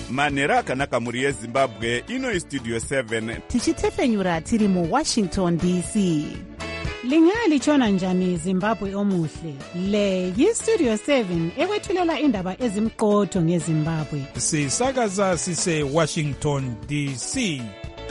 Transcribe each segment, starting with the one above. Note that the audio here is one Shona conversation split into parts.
manhero akanaka mhuri yezimbabwe. Ino istudio 7 tichitefenyura tiri muwashington dc. Lingalitshona njani Zimbabwe omuhle? Le yistudio 7 ekwethulela indaba ezimqotho ngeZimbabwe. Sisakaza sise Washington DC.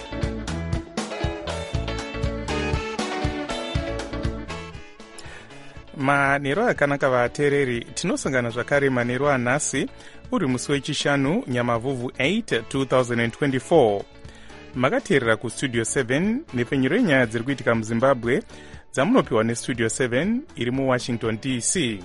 Manhero akanaka vateereri, tinosangana zvakare manhero anhasi uri musi wechishanu Nyamavhuvhu 8 2024. Makateerera kustudio 7 nepfenyuro yenyaya dziri kuitika muzimbabwe dzamunopiwa nestudio 7 iri muwashington dc.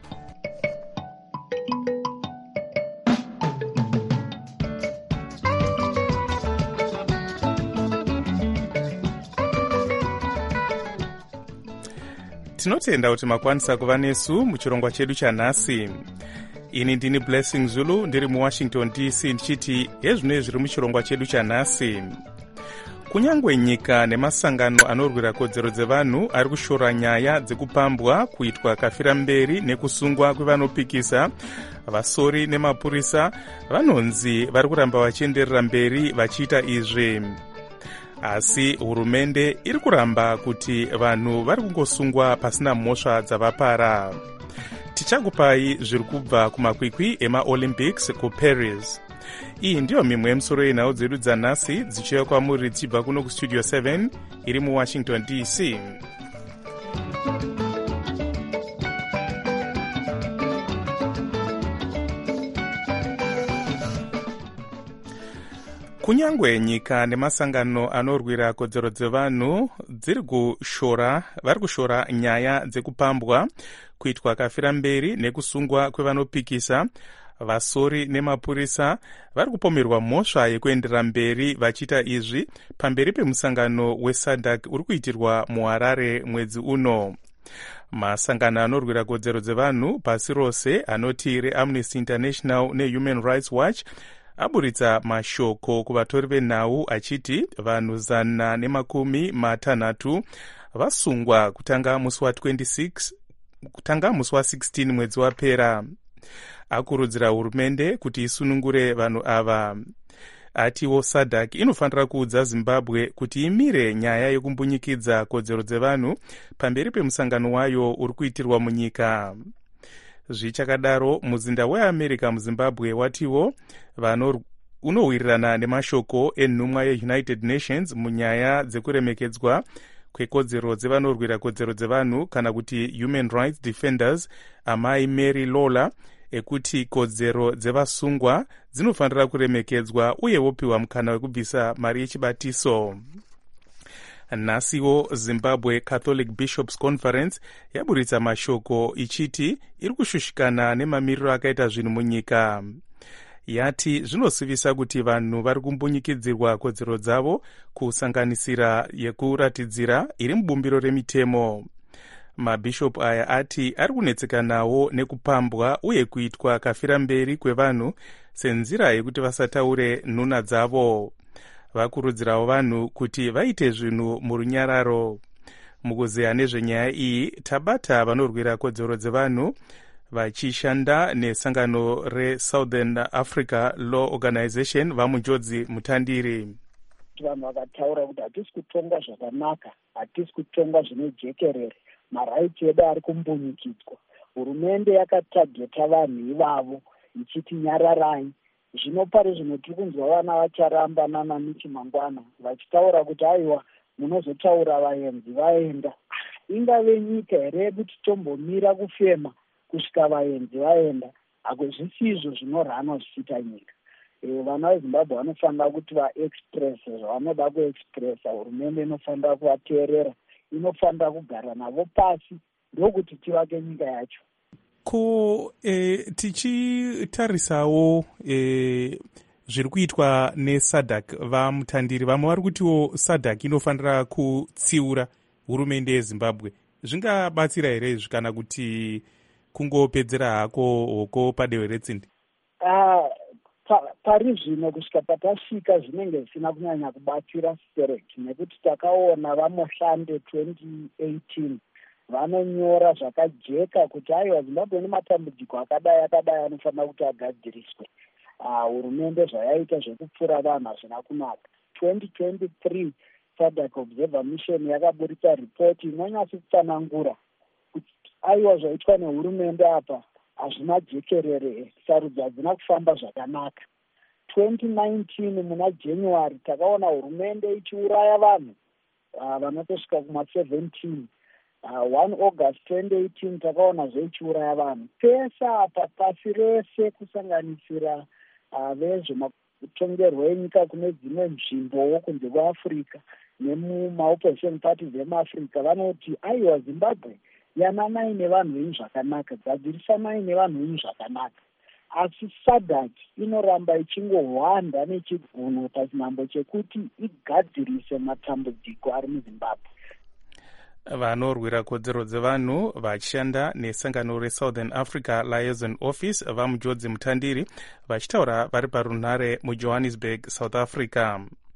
Tinotenda kuti makwanisa kuva nesu muchirongwa chedu chanhasi. Ini ndini Blessing Zulu ndiri muwashington dc ndichiti hezvino zviri muchirongwa chedu chanhasi. Kunyangwe nyika nemasangano anorwira kodzero dzevanhu ari kushora nyaya dzekupambwa, kuitwa kafira mberi nekusungwa kwevanopikisa, vasori nemapurisa vanonzi vari kuramba vachienderera mberi vachiita izvi. Asi hurumende iri kuramba kuti vanhu vari kungosungwa pasina mhosva dzavapara. Tichakupai zviri kubva kumakwikwi emaolympics kuParis. Iyi ndiyo mimwe yemisoro yenhau dzedu dzanhasi dzichiuya kwamuri dzichibva kuno kustudio 7 iri muwashington dc. Kunyangwe nyika nemasangano anorwira kodzero dzevanhu vari kushora nyaya dzekupambwa, kuitwa kafira mberi nekusungwa kwevanopikisa, vasori nemapurisa vari kupomerwa mhosva yekuenderera mberi vachiita izvi pamberi pemusangano weSADC uri kuitirwa muHarare mwedzi uno. Masangano anorwira kodzero dzevanhu pasi rose anoti reAmnesty International neHuman Rights Watch aburitsa mashoko kuvatori venhau achiti vanhu 160 vasungwa kutanga musi wa16 mwedzi wapera. Akurudzira hurumende kuti isunungure vanhu ava. Atiwo SADC inofanira kuudza Zimbabwe kuti imire nyaya yekumbunyikidza kodzero dzevanhu pamberi pemusangano wayo uri kuitirwa munyika. Zvichakadaro, muzinda weAmerica muZimbabwe watiwo unowirirana nemashoko enhumwa yeUnited Nations munyaya dzekuremekedzwa kwekodzero dzevanorwira kodzero dzevanhu kana kuti Human Rights Defenders, amai Mary Lawler, ekuti kodzero dzevasungwa dzinofanira kuremekedzwa uye wopiwa mukana wekubvisa mari yechibatiso. Nhasiwo Zimbabwe Catholic Bishops Conference yaburitsa mashoko ichiti iri kushushikana nemamiriro akaita zvinhu munyika. Yati zvinosivisa kuti vanhu vari kumbunyikidzirwa kodzero dzavo, kusanganisira yekuratidzira iri mubumbiro remitemo. Mabhishopu aya ati ari kunetseka nawo nekupambwa uye kuitwa kafira mberi kwevanhu senzira yekuti vasataure nhuna dzavo. Vakurudzirawo vanhu kuti vaite zvinhu murunyararo. Mukuzeya nezvenyaya iyi tabata vanorwira kodzero dzevanhu vachishanda nesangano reSouthern Africa Law Organization vamunjodzi mutandiri. Vanhu vakataura kuti hatisi kutongwa zvakanaka, hatisi kutongwa zvinojekerere, maraiti edu ari kumbunyikidzwa. Hurumende yakatageta vanhu ivavo ichiti nyararai. Zvino pari zvino tiri kunzwa vana vacharamba nanamiti mangwana vachitaura kuti aiwa munozotaura vaenzi vaenda. Ingave nyika here yekuti tombomira kufema kusvika vaenzi vaenda? Hako zvisizvo zvinorhana zvichiita nyika. Vana veZimbabwe vanofanira kuti vaexpress zvavanoda kuexpressa. Hurumende inofanira kuvateerera, inofanira kugara navo pasi ndokuti tivake nyika yacho. Tichitarisawo zviri kuitwa neSADC, vamutandiri vamwe vari kutiwo SADC inofanira kutsiura hurumende yeZimbabwe. Zvingabatsira here izvi kana kuti kungopedzera hako hoko padehwe retsindi? Pari zvino kusvika patasvika zvinenge zvisina kunyanya kubatsira SADC, nekuti takaona vamohlande 2018 vanonyora zvakajeka kuti aiwa Zimbabwe nematambudziko akadai anofanira kuti agadziriswe. hurumende zvayaita zvekupfura vanhu hazvina kunaka. 2023 SADC Observer Mission yakaburitsa ripoti inonyatsa kutsanangura kuti aiwa zvaitwa nehurumende apa hazvina jekerere, sarudzo hadzina kufamba zvakanaka. 2019 muna January takaona hurumende ichiuraya vanhu vanotosvika kuma-17. 1 August 2018 takaona zveichiuraya vanhu. Pese apa pasi rese kusanganisira vezvematongerwo enyika kune dzimwe nzvimbowo kunze kweAfrica nemuma-opposition parties emuAfrica vanoti aiwa Zimbabwe yananai nevanhu venyu zvakanaka, gadzirisana nevanhu venyu zvakanaka. Asi SADC inoramba ichingohwanda nechigunwe pachinhambo chekuti igadzirise matambudziko ari muZimbabwe. Vanorwira kodzero dzevanhu vachishanda nesangano reSouthern Africa Liaison Office vaMujodzi Mutandiri vachitaura vari parunhare muJohannesburg, South Africa.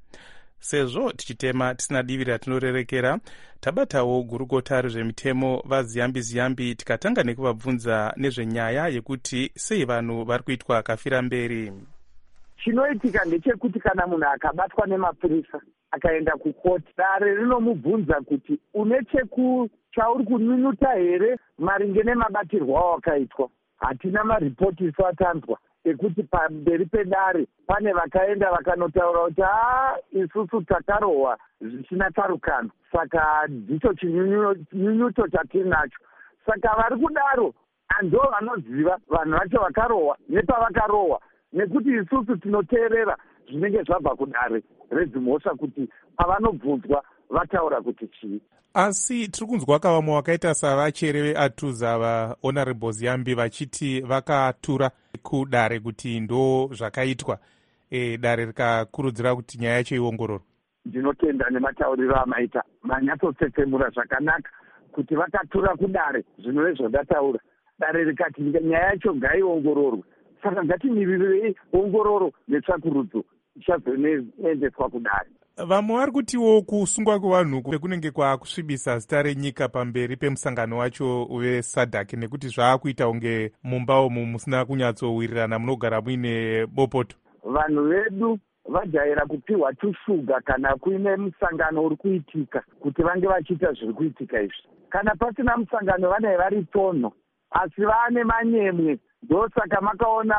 Sezvo tichitema tisina divi ratinorerekera, tabatawo gurukota rezvemitemo vaZiyambi tikatanga nekuvabvunza nezvenyaya yekuti sei vanhu vari kuitwa kafira mberi. Chinoitika ndechekuti kana munhu akabatwa nemapurisa akaenda kukoti, dare rinomubvunza kuti une chauri kunyunyuta here maringe nemabatirwo awakaitwa. Hatina maripoti isu atanzwa ekuti pamberi pedare pane vakaenda vakanotaura kuti isusu takarohwa zvisina tarukano, saka ndicho chinyunyuto chatiri nacho. Saka vari kudaro ndo vanoziva vanhu vacho vakarohwa nepavakarohwa, nekuti isusu tinoteerera zvinenge zvabva kudare redzimhosva kuti pavanobvunzwa vataura kuti chii. Asi tiri kunzwa kavamwe vakaita savachere veAtuza vaHonorable Ziyambi vachiti vakatura kudare kuti ndo zvakaitwa, dare rikakurudzira kuti nyaya yacho iongororwe. Ndinotenda nematauriro amaita, manyatsotsetsemura zvakanaka kuti vakatura kudare zvinove zvandataura. Dare rikati nyaya yacho ngaiongororwe, saka ngatimirirei ongororo netsvakurudzo ichazoendeswa kudare. Vamwe vari kutiwo kusungwa kwevanhu kunenge kwakusvibisa zita renyika pamberi pemusangano wacho weSADC, nekuti zvaakuita unge mumba umu musina kunyatsowirirana, munogara muine bopoto. Vanhu vedu vajaira kupiwa tushuga kana kuine musangano uri kuitika kuti vange vachiita zviri kuitika izvi. Kana pasina musangano vanenge vari tonho, asi vane manyemwe. Ndosaka makaona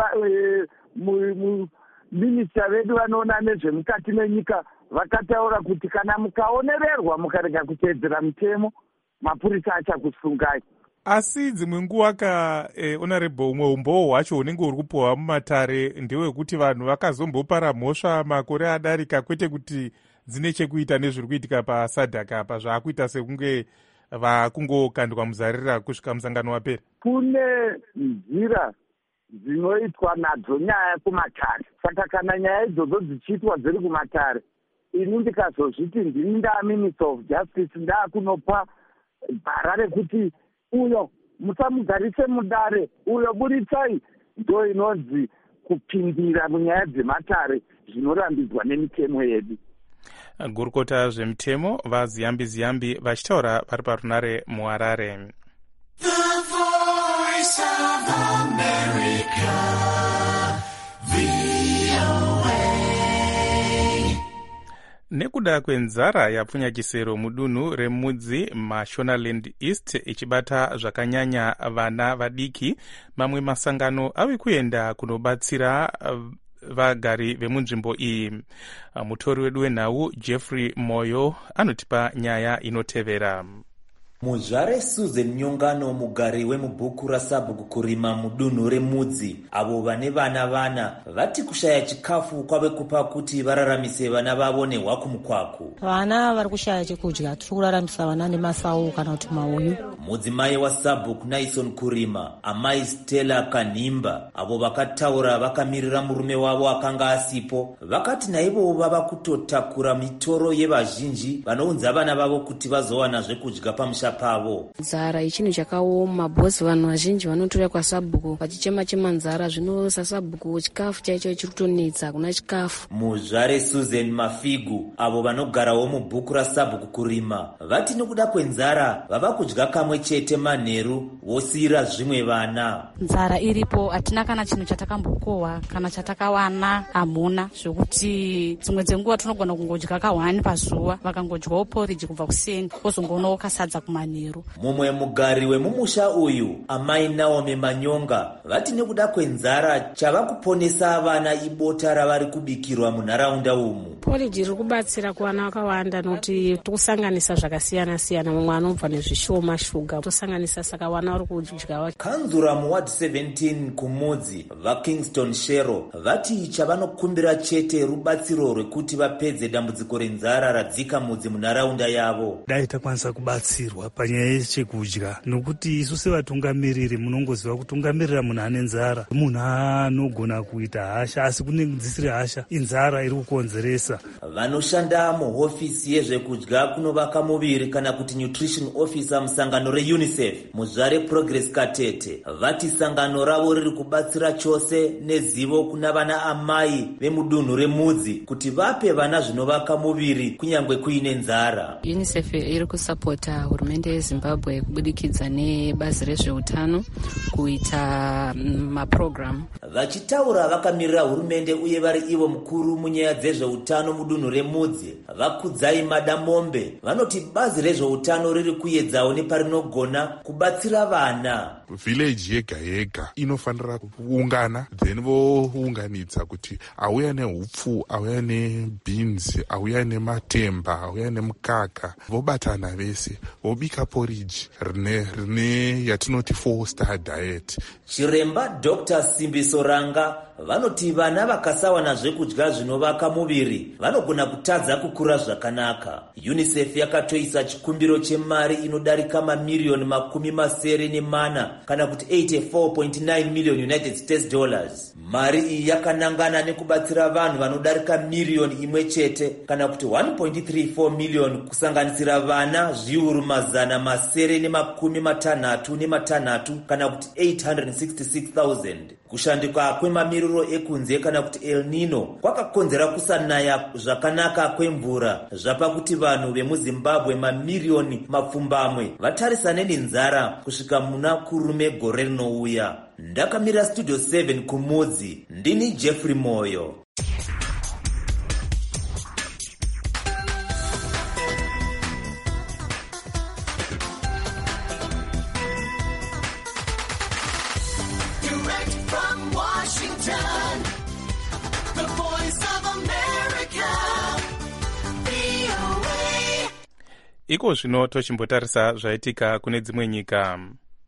minista vedu vanoona nezvemukati menyika vakataura kuti kana mukaonererwa mukarega kuteedzera mitemo, mapurisa achakusungai. Asi dzimwe nguva Honorable, umwe umboo hwacho hunenge huri kupuhwa mumatare ndewekuti vanhu vakazombopara mhosva makore adarika, kwete kuti dzine chekuita nezviri kuitika paSADC apa, zvaakuita sekunge vakungokandwa muzarira kusvika musangano wapera. Kune nzira dzinoitwa nadzo nyaya kumatare, saka kana nyaya idzodzo dzichiitwa dziri kumatare, ini ndikazozviti ndini Minister of Justice ndaakunopa bhara rekuti uyo musamugarise mudare, uyo buritsai, ndo inonzi kupindira munyaya dzematare zvinorambidzwa nemitemo yedu. Gurukota zvemitemo vaZiyambi vachitaura vari parunare muHarare. Nekuda kwenzara yapfunya chisero mudunhu remudzi Mashonaland East ichibata zvakanyanya vana vadiki, mamwe masangano ave kuenda kunobatsira vagari vemunzvimbo iyi. Mutori wedu wenhau Jeffrey Moyo anotipa nyaya inotevera. Muzvare Susan Nyongano, mugari wemubhuku raSabhuku kurima mudunhu remudzi, avo vane vana vati kushaya chikafu kwave kupa kuti vararamise vana vavo nehwakumukwaku. Vana vari kushaya chekudya, tiri kuraramisa vana nemasau kana kuti mauyu. Mudzimai waSabhuku Naison Kurima, amai Stella Kanhimba, avo vakataura vakamirira murume wavo akanga asipo, vakati naivo vava kutotakura mitoro yevazhinji vanounza vana vavo kuti vazowana zvekudya pamusha pamusha pavo. Nzara ichinhu chakaoma, bhosi vanhu vazhinji vanotora kwasabhuku vachichema nzara, zvino sasabhuku chikafu chaicho chiri kutonetsa, kuna chikafu. Muzvare Susan Mafigu avo vanogarawo mubhuku rasabhuku kurima vati nekuda kwenzara vava kudya kamwe chete manheru vosiyira zvimwe vana. Nzara iripo, hatina kana chinhu chatakambokohwa kana chatakawana hamuna, zvokuti dzimwe dzenguva tinogona kungodya ka1 pazuva, vakangodyawo poriji kubva kuseni kozongonawo kasadza kumanheru. Mumwe mugari wemumusha uyu, amai Naomi Manyonga, vati nekuda kwenzara chava kuponesa vana ibota ravari kubikirwa munharaunda umu. Poriji riri kubatsira kuvana vakawanda nokuti tokusanganisa zvakasiyana siyana, mumwe anobva nezvishoma shuga tosanganisa, saka vana vari kudya. Kanzura muward 17 kumudzi vaKingston Shero vati chavanokumbira chete rubatsiro rwekuti vapedze dambudziko renzara radzika mudzi munharaunda yavo. Dai takwanisa kubatsirwa panyaya yechekudya, nokuti isu sevatungamiriri munongoziva kutungamirira munhu ane nzara munhu anogona kuita hasha, asi kune dzisiri hasha, inzara iri kukonzeresa. Vanoshanda muhofisi yezvekudya kunovaka muviri kana kuti nutrition officer musangano reUNICEF muzvare Progress Katete vati sangano ravo riri kubatsira chose nezivo kuna vana amai vemudunhu remudzi kuti vape vana zvinovaka muviri kunyangwe kuine nzara. UNICEF iri kusapota hurumende yeZimbabwe kubudikidza nebazi rezveutano kuita maprogram. Vachitaura vakamirira hurumende uye vari ivo mukuru munyaya dzezveutano mudunhu remudzi, vakudzai Madamombe vanoti bazi rezveutano riri kuedzawo neparinogona kubatsira vana. Village yega yega inofanira kuungana, then vounganidza kuti auya nehupfu, auya nebeans, auya nematemba, auya nemukaka, vobatana vese vobika porridge rine yatinoti 4-star diet. Chiremba Dr. Simbiso Ranga vanoti vana vakasawana zvekudya zvinovaka muviri vanogona kutadza kukura zvakanaka. UNICEF yakatoisa chikumbiro chemari inodarika mamiliyoni 74 kana kuti 84.9 million United States dollars. Mari iyi yakanangana nekubatsira vanhu vanodarika miliyoni imwe chete kana kuti 1.34 million kusanganisira vana zviuru 763 kana kuti 866,000. Kushandikwa kwemamiriro ekunze kana kuti El Nino kwakakonzera kusanaya zvakanaka kwemvura zvapa kuti vanhu vemuZimbabwe mamiliyoni mapfumbamwe vatarisane nenzara kusvika muna kurume gore rinouya. Ndakamira Studio 7 kumudzi, ndini Jeffrey Moyo. Iko zvino tochimbotarisa zvaitika kune dzimwe nyika.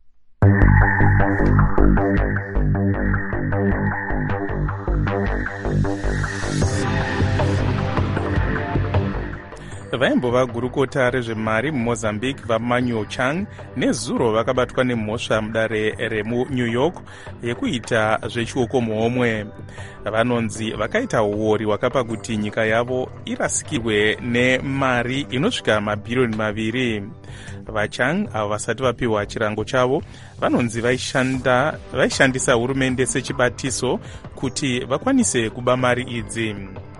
Vaimbova gurukota rezvemari muMozambique vaManuel Chang nezuro vakabatwa nemhosva mudare remuNew York yekuita zvechioko muhomwe. Vanonzi vakaita uori hwakapa kuti nyika yavo irasikirwe nemari inosvika mabhiriyoni 2. VaChang avo vasati vapiwa chirango chavo vanonzi vaishandisa hurumende sechibatiso kuti vakwanise kuba mari idzi.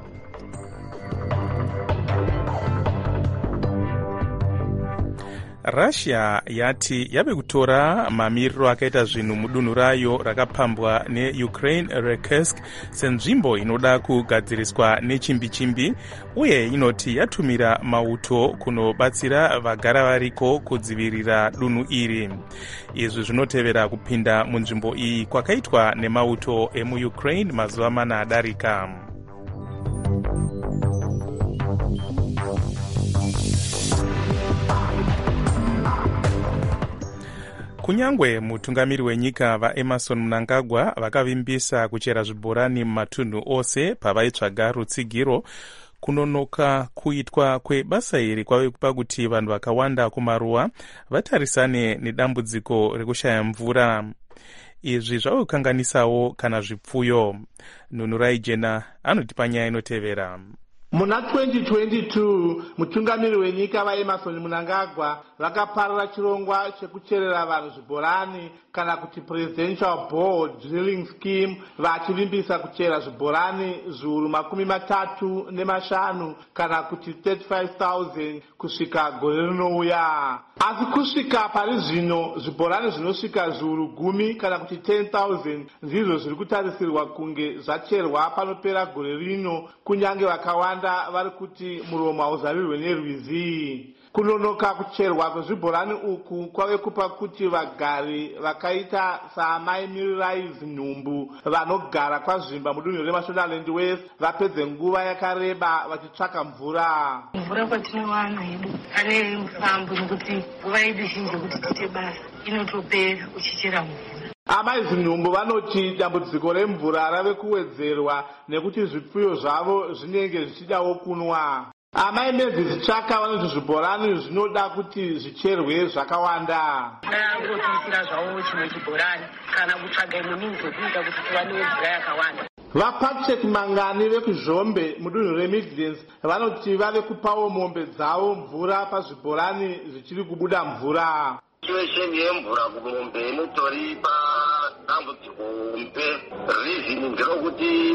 Russia yati yave kutora mamiriro akaita zvinhu mudunhu rayo rakapambwa neUkraine reKursk senzvimbo inoda kugadziriswa nechimbi-chimbi, uye inoti yatumira mauto kunobatsira vagara variko kudzivirira dunhu iri. Izvi zvinotevera kupinda munzvimbo iyi kwakaitwa nemauto emuUkraine mazuva 4 adarika. Kunyangwe mutungamiri wenyika vaEmerson Mnangagwa vakavimbisa kuchera zvibhorani mumatunhu ose pavaitsvaga rutsigiro, kunonoka kuitwa kwebasa iri kwave kupa kuti vanhu vakawanda kumaruwa vatarisane nedambudziko rekushaya mvura. Izvi zvave kukanganisawo kana zvipfuyo. Nunurai Jena anoti panyaya inotevera. Muna 2022 mutungamiri wenyika vaEmerson Mnangagwa vakaparira chirongwa chekucherera vanhu zvibhorani kana kuti presidential bore drilling scheme vachivimbisa kuchera zvibhorani zviuru 35 kana kuti 35,000 kusvika gore rinouya. Asi kusvika pari zvino zvibhorani zvinosvika zviuru 10 kana kuti 10,000 ndizvo zviri kutarisirwa kunge zvacherwa panopera gore rino, kunyange vakawanda vari kuti muromo hauzarirwe nerwizi. Kunonoka kucherwa kwezvibhorani uku kwave kupa kuti vagari vakaita saamai Mirirais Nhumbu vanogara kwazvimba mudunhu reMashonaland West vapedze nguva yakareba vachitsvaka mvura. Mvura kwatinowana hedu pane mufambo nekuti nguva yedu zhinji kuti tiite basa inotopera uchichera mvura. Amai Zinhumbu vanoti dambudziko remvura rave kuwedzerwa nekuti zvipfuyo zvavo zvinenge zvichidawo kunwa. Amai Mezvitsvaka vanoti zvibhorani zvinoda kuti zvicherwe zvakawanda. Angotisira zvavo chimwe chibhorani kana kutsvaga imwe minzi yekuita kuti tiwane mvura yakawanda. VaPatrick Mangani vekuzvombe mudunhu reMidlands vanoti vave kupawo mombe dzavo mvura pazvibhorani zvichiri kubuda mvura. Situation yemvura kumombe inotoripa dambudziko hombe. Reason nderokuti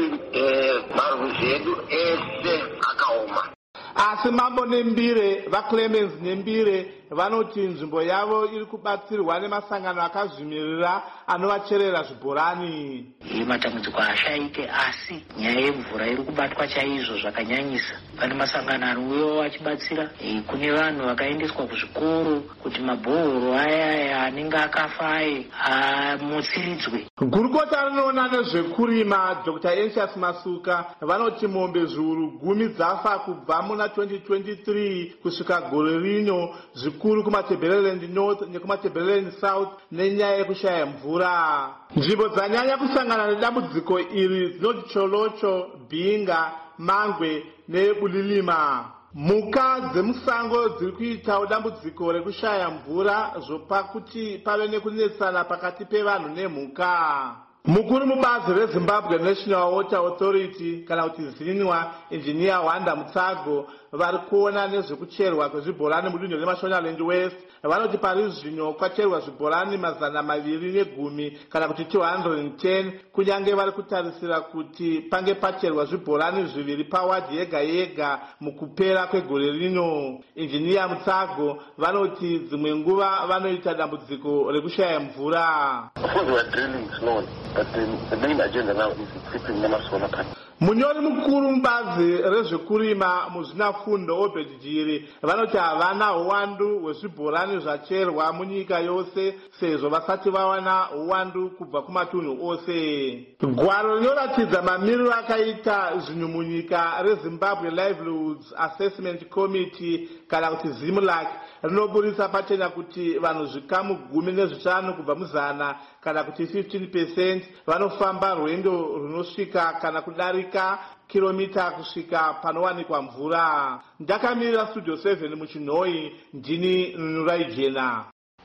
marwizi edu ese akaoma. Asi Mambo Nembire vaClemens Nembire vanoti nzvimbo yavo iri kubatsirwa nemasangano akazvimirira anovacherera zvibhorani. Matambudziko ashaike asi nyaya yemvura iri kubatwa chaizvo zvakanyanyisa. Pane masangano anouyawo achibatsira. Kune vanhu vakaendeswa kuzvikoro kuti mabhoro aya anenge akafa amutsiridzwe. Gurukota rinoona nezvekurima Dr. Anxious Masuka vanoti mombe zviuru 10 dzafa kubva muna 2023 kusvika gore rino, zvikuru kumaTebeleland North nekumaTebeleland South nenyaya yekushaya mvura. Nzvimbo dzanyanya kusangana nedambudziko iri dzinoti Cholocho, Bhinga, Mangwe neBulilima. Mhuka dzemusango dziri kuitawo dambudziko rekushaya mvura zvopa kuti pave nekunetsana pakati pevanhu nemhuka. Mukuru mubazi reZimbabwe National Water Authority kana kuti ZINWA, Engineer Wanda Mutsago vari kuona nezvekucherwa kwezvibhorani mudunhu reMashonaland West vanoti pari zvino kwacherwa zvibhorani 210 kana kuti 210, kunyange vari kutarisira kuti pange pacherwa zvibhorani 2 pawadhi yega yega mukupera kwegore rino. Engineer Mutsago vanoti dzimwe nguva vanoita dambudziko rekushaya mvura. But the main agenda now is equipping them solar panels. Munyori mukuru mubazi rezvekurima muzvinafundo Obedjiri vanoti havana uwandu hwezvibhorani zvacherwa munyika yose sezvo vasati vawana uwandu kubva kumatunhu ose. Gwaro rinoratidza mamiriro akaita zvinhu munyika reZimbabwe Livelihoods Assessment Committee kana kuti ZIMLAC rinoburisa pachena kuti vanhu zvikamu 15 kubva muzana kana kuti 15% vanofamba rwendo runosvika kana kudarika kilomita kusvika panowanikwa mvura. Ndakamirira Studio 7 muchinhoi, ndini Nunurai Jena.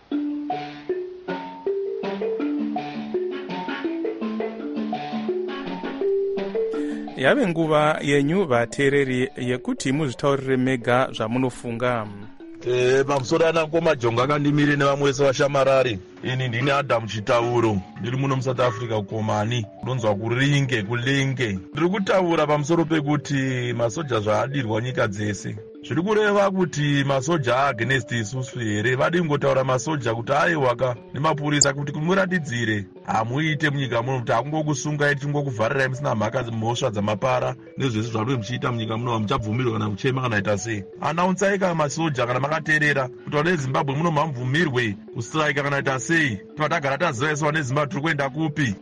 Yave nguva yenyu vateereri yekuti muzvitaurire mega zvamunofunga. Pamusoro anangoma Jonga akandimirira nevamwe vese vashamarari. Ini ndini Adam Chitauro, ndiri muno muSouth Africa kuKomani, ndonzwa kuringe kulenge. Ndiri kutaura pamusoro pekuti masoja zvaadirwa nyika dzese. Zviri kureva kuti masoja against isusu here. Vadi kungotaura masoja kuti aiwaka nemapurisa kuti kumuratidzire hamuite munyika muno, kuti hakungokusungai tingokuvharirai musina mhaka mhosva dzamapara nezvese zvamunoe muchiita munyika muno, hamuchabvumirwa kana kuchema kana ita sei. Anaunzai kana masoja kana makateerera kuti vane Zimbabwe muno hamubvumirwe kustrike kana ita sei. Tinotagara taziva isu vane Zimbabwe tiri kuenda kupi.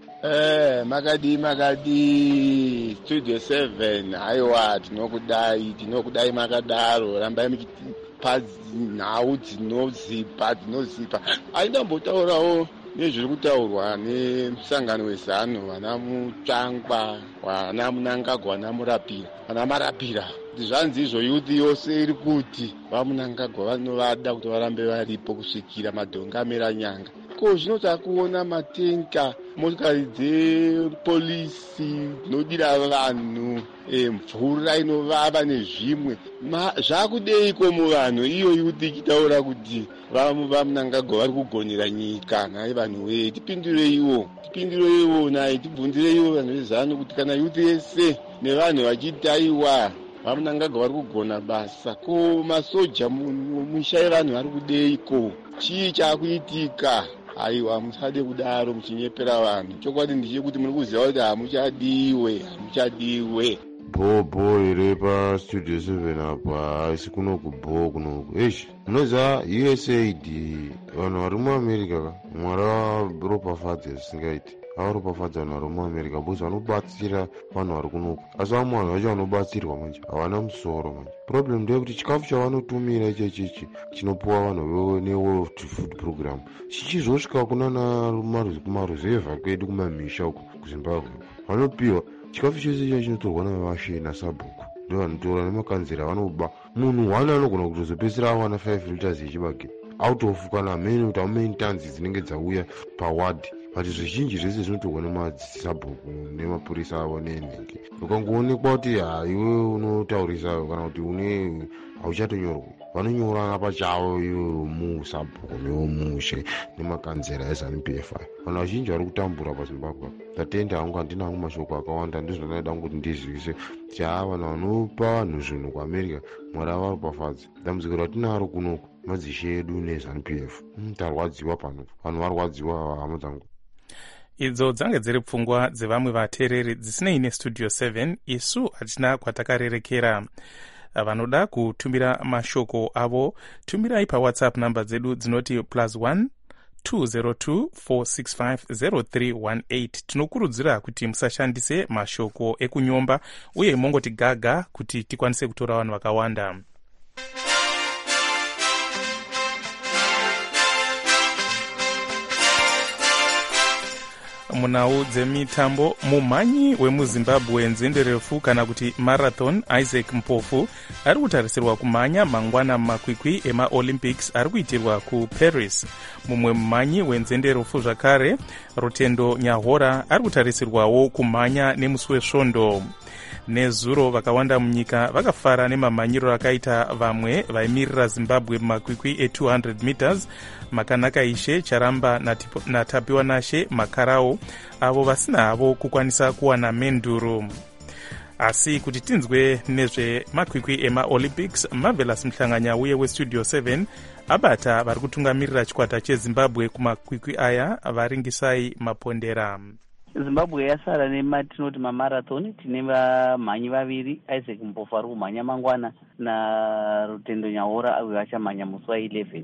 Makadi Studio 7 haiwa tinokudai makadaro rambai muchipa nhau dzinozipa aindambotaurawo nezviri kutaurwa nemusangano wezano vana Mutsvangwa, vana Mnangagwa, vana Murapira, vana Marapira kuti zvanzi izvo youth yose iri kuti vaMnangagwa vanovada kuti varambe varipo kusvikira madhonga amera nyanga iko zvinota kuona matenka, motikari dzepolisi dzinodira vanhu, mvura inovava nezvimwe. Zvakudeiko muvanhu iyo yuti ichitaura kuti vamunangagwa vari kugonera nyika? Nhaye vanhu wee, tipindureiwo naye, tibvunzireiwo vanhu vezano kuti kana yuti yese nevanhu vachitaiwa vamunangagwa vari kugona basa, ko masoja mushai vanhu vari kudeiko? Chii chakuitika? Aiwa, musade kudaro muchinyepera vanhu. Chokwadi ndechekuti muri kuziva kuti hamuchadiwe. Bho iri pastudio 7 apa haisi kunoku bho kunoku. Munoziva USAID vanhu vari muAmerica mwari varopafadza zvisingaiti. Avaropafadza vanhu vari muAmerica bcause vanobatsira vanhu vari kunoku. Asi vamwe vanhu vacho vanobatsirwa manje havana musoro manje. Problem ndeyekuti chikafu chavanotumira ichi chinopuwa vanhu neWorld Food Program chichizosvika kunana kumaruzevha kwedu kumamisha uku kuZimbabwe vanopiwa chikafu chose icho chinotorwa navashe naSabhuku, ndo vanotora nemakanzera vanoba. Munhu wane anogona kutozopedzisira awana 5 liters yechibage out of kana many kuti main tons dzinenge dzauya pawadi, but zvizhinji zvese zvinotorwa nemaSabhuku nemapurisa avo nenhenge. Ukangoonekwa kuti iwe unotaurisa kana kuti hauchatonyorwa, vanonyorana pachavo ivo muSabhuku nemushe nemakanzera eZANU-PF. Vanhu vazhinji vari kutambura paZimbabwe. Tatenda hangu handina hangu mashoko akawanda, ndizvo ndinoda kuti ndizivise kuti vanhu vanopa vanhu zvinhu kuAmerica mwari avaropafadza. Dambudziko ratinaro kunoku madzishe edu neZANU-PF. Tarwadziwa pano, vanhu varwadziwa hama dzangu. Idzo dzange dziri pfungwa dzevamwe vateereri dzisinei nestudio 7. Isu hatina kwatakarerekera. Vanoda kutumira mashoko avo, tumirai pawhatsapp namba dzedu dzinoti +1 202 465 0318. Tinokurudzira kuti musashandise mashoko ekunyomba uye mongoti gaga kuti tikwanise kutora vanhu vakawanda. Munau dzemitambo, mumhanyi wemuZimbabwe nzendo refu kana kuti marathon Isaac Mpofu ari kutarisirwa kumhanya mangwana makwikwi emaOlympics ari kuitirwa kuParis. Mumwe mumhanyi wenzende refu zvakare Rutendo Nyahora ari kutarisirwawo kumhanya nemusi wesvondo. Nezuro vakawanda munyika vakafara nemamhanyiro akaita vamwe vaimirira Zimbabwe makwikwi e200 meters, Makanaka Ishe, Charamba naTapiwa Nashe Makarao, avo vasina havo kukwanisa kuwana menduru. Asi kuti tinzwe nezvemakwikwi emaOlympics, Marvelous Mhlanganya uye westudio 7 abata vari kutungamirira chikwata cheZimbabwe kumakwikwi aya. Varingisai mapondera. Zimbabwe yasara nematinoti mamarathon. Tine vamhanyi vaviri, Isaac Mpofu ari kumhanya mangwana naRutendo Nyahora avo vachamhanya musi wa11.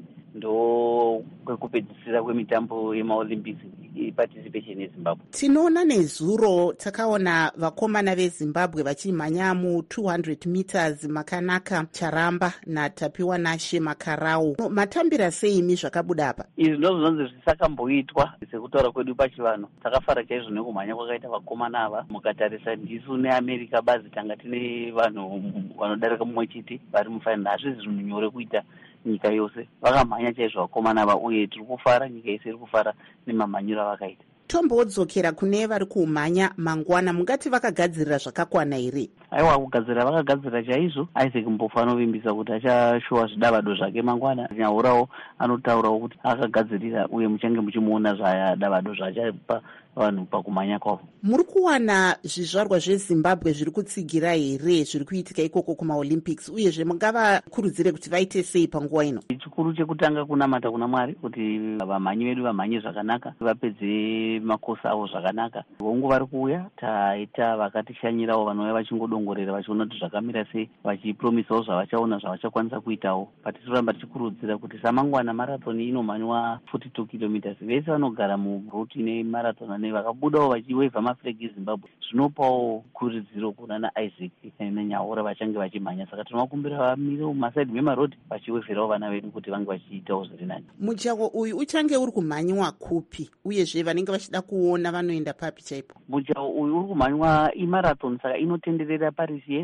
Ndo kwekupedzisira kwemitambo yemaOlympics participation yeZimbabwe. Tinoona nezuro takaona vakomana veZimbabwe vachimhanya mu200 meters Makanaka Charamba naTapiwa Nashe Makarao. Matambira seimi zvakabuda apa? Izvi ndizvo zvinonzi zvisakamboitwa sekutaura kwedu pachivanhu. Takafara chaizvo nekumhanya kwakaita vakomana ava. Mukatarisa ndisu neAmerica bazi tanga tine vanhu vanodarika mumwe chete vari mufainali. Hazvisi zvinhu nyore kuita nyika yose. Vakamhanya chaizvo vakomana ava uye tiri kufara, nyika yese iri kufara nemamhanyiro avakaita. Tombodzokera kune vari kumhanya mangwana, mungati vakagadzirira zvakakwana here? Aiwa, kugadzirira vakagadzirira chaizvo. Isaac Mpofu anovimbisa kuti achashowa zvidavado zvake mangwana. Nyaurawo anotaurawo kuti akagadzirira uye muchange muchimuona zvidavado zvachapa vanhu pakumhanya kwavo. Muri kuwana zvizvarwa zveZimbabwe zviri kutsigira here zviri kuitika ikoko kumaOlympics, uyezve mungavakurudzire kuti vaite sei panguva ino? Chikuru chekutanga kunamata kuna Mwari kuti vamhanyi vedu vamhanye zvakanaka, vapedze makosi avo zvakanaka. Vongu vari kuuya, taita vakatishanyirawo vanouya vachingodongorera vachiona kuti zvakamira sei, vachipromisawo zvavachaona zvavachakwanisa kuitawo. Patisiramba tichikurudzira kuti samangwana marathon inomhanywa 42 kilometers. Vese vanogara muruti nemarathon vakabudawo vachiwevha maflag eZimbabwe, zvinopawo kurudziro kuna naIsaac naNyaura vachange vachimhanya. Saka tinovakumbira vamire mumasaidhi memarodi vachiwevherawo vana vedu kuti vange vachiitawo zviri nani. Mujaho uyu uchange uri kumhanywa kupi, uyezve vanenge vachida kuona vanoenda papi chaipo? Mujaho uyu uri kumhanywa imarathon, saka inotenderera Paris yese.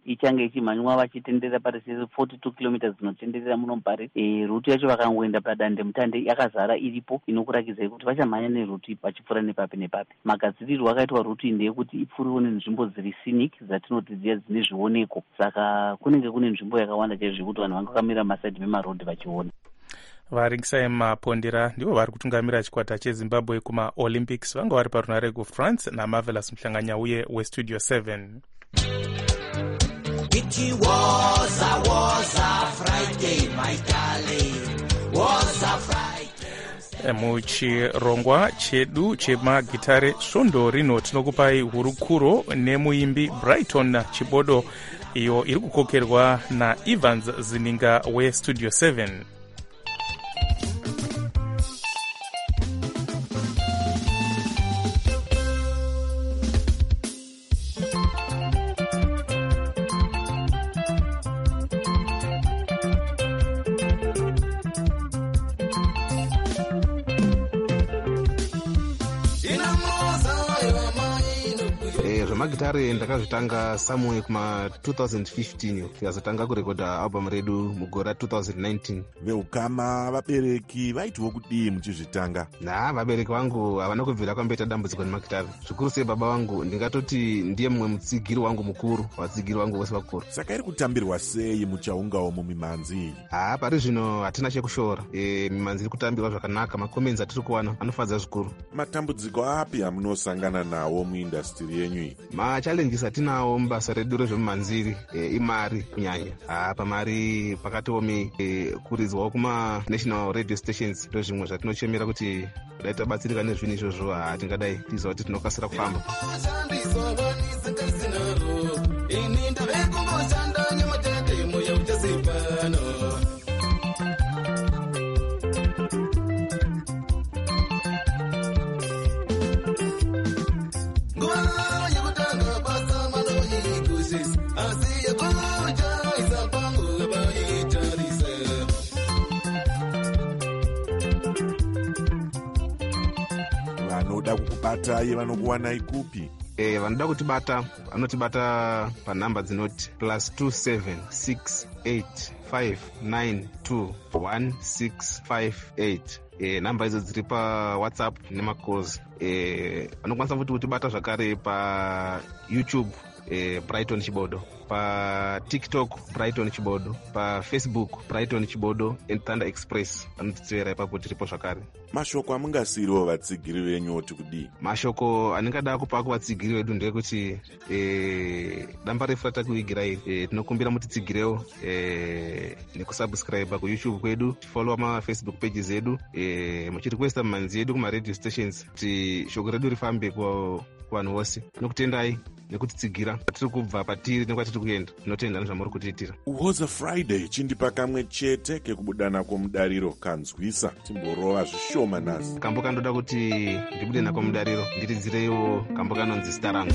ichange ichimhanywa vachitenderera parise 42 kilometers dzinotenderera muno muparis. Rutu yacho vakangoenda padande mutande yakazara iripo inokurakidzai kuti vachamhanya nerutu vachipfuura nepapi nepapi. Magadzirirwo akaitwa rutu iyi ndeyekuti ipfuuriwo nenzvimbo dziri scenic dzatinoti dziya dzine zvioneko, saka kunenge kune nzvimbo yakawanda chaizvo zvekuti vanhu vanga vakamira masaidhi memarodhi vachiona. Varingisai Mapondera ndivo vari kutungamira chikwata chezimbabwe kumaolympics. vanga vari parunare kufrance namarvelous Mhlanganyauye westudio 7. It was a Friday, my darling, was a Friday. Muchirongwa chedu chemagitare svondo rino tinokupai hurukuro nemuimbi Brighton Chibodo, iyo iri kukokerwa naEvans Zininga westudio 7. Magitare ndakazvitanga somewhere kuma 2015 tikazotanga kurekodha album redu mugore 2019. Veukama vabereki vaitiwo kudii muchizvitanga? Vabereki vangu havana kubvira kwamboita dambudziko nemagitare. Zvikuru sei baba vangu ndingatoti ndiye mumwe mutsigiri wangu mukuru, vatsigiri vangu vose vakuru. Saka iri kutambirwa sei muchaungawo mumimhanzi iyi? Pari zvino hatina chekushora. Mimhanzi iri kutambirwa zvakanaka, makomenzi atiri kuwana anofadza zvikuru. Matambudziko api amunosangana nawo muindastiri yenyu iyi? Machallenges atinawo mubasa redu rezvemumhanziri imari kunyanya. Pamari pakatomi kuridzwawo kuma-national radio stations ndozvimwe zvatinochemera kuti dai tabatsirika nezvinhu izvozvo hatingadai tiziva kuti tinokasira kufamba. Vanoda kukubata iye vanokuwanai kupi? Vanoda kutibata vanotibata panhamba dzinoti +27685921658. Namba idzo dziri pawhatsapp nemacalls. Vanokwanisa futi kutibata zvakare payoutube Brighton Chibodo, patiktok Brighton Chibodo, pafacebook Brighton Chibodo and Thunder Express. Vanotitsvera ipapo tiripo zvakare. Mashoko amungasiriwo vatsigiri venyu oti kudii? Mashoko aningada kupa kuvatsigiri vedu ndeyekuti damba refu ratakuigira iri tinokumbira mutitsigirewo nekusubscribe kuyoutube kwedu, tifollowa mafacebook pages edu, muchirikwesta mimhanzi yedu kumaradio stations kuti shoko redu rifambe kuvanhu vose. Tinokutendai nekutitsigira patiri kubva patiri nekwatiri kuenda. Tinotenda nezvamuri kutiitira. Was a Friday chindipa kamwe chete kekubudana kwomudariro kanzwisa timborova zvishoma nhasi. Kambo kandoda kuti ndibude nako mudariro ndiridzirewo kambo kanonzi zita rangu.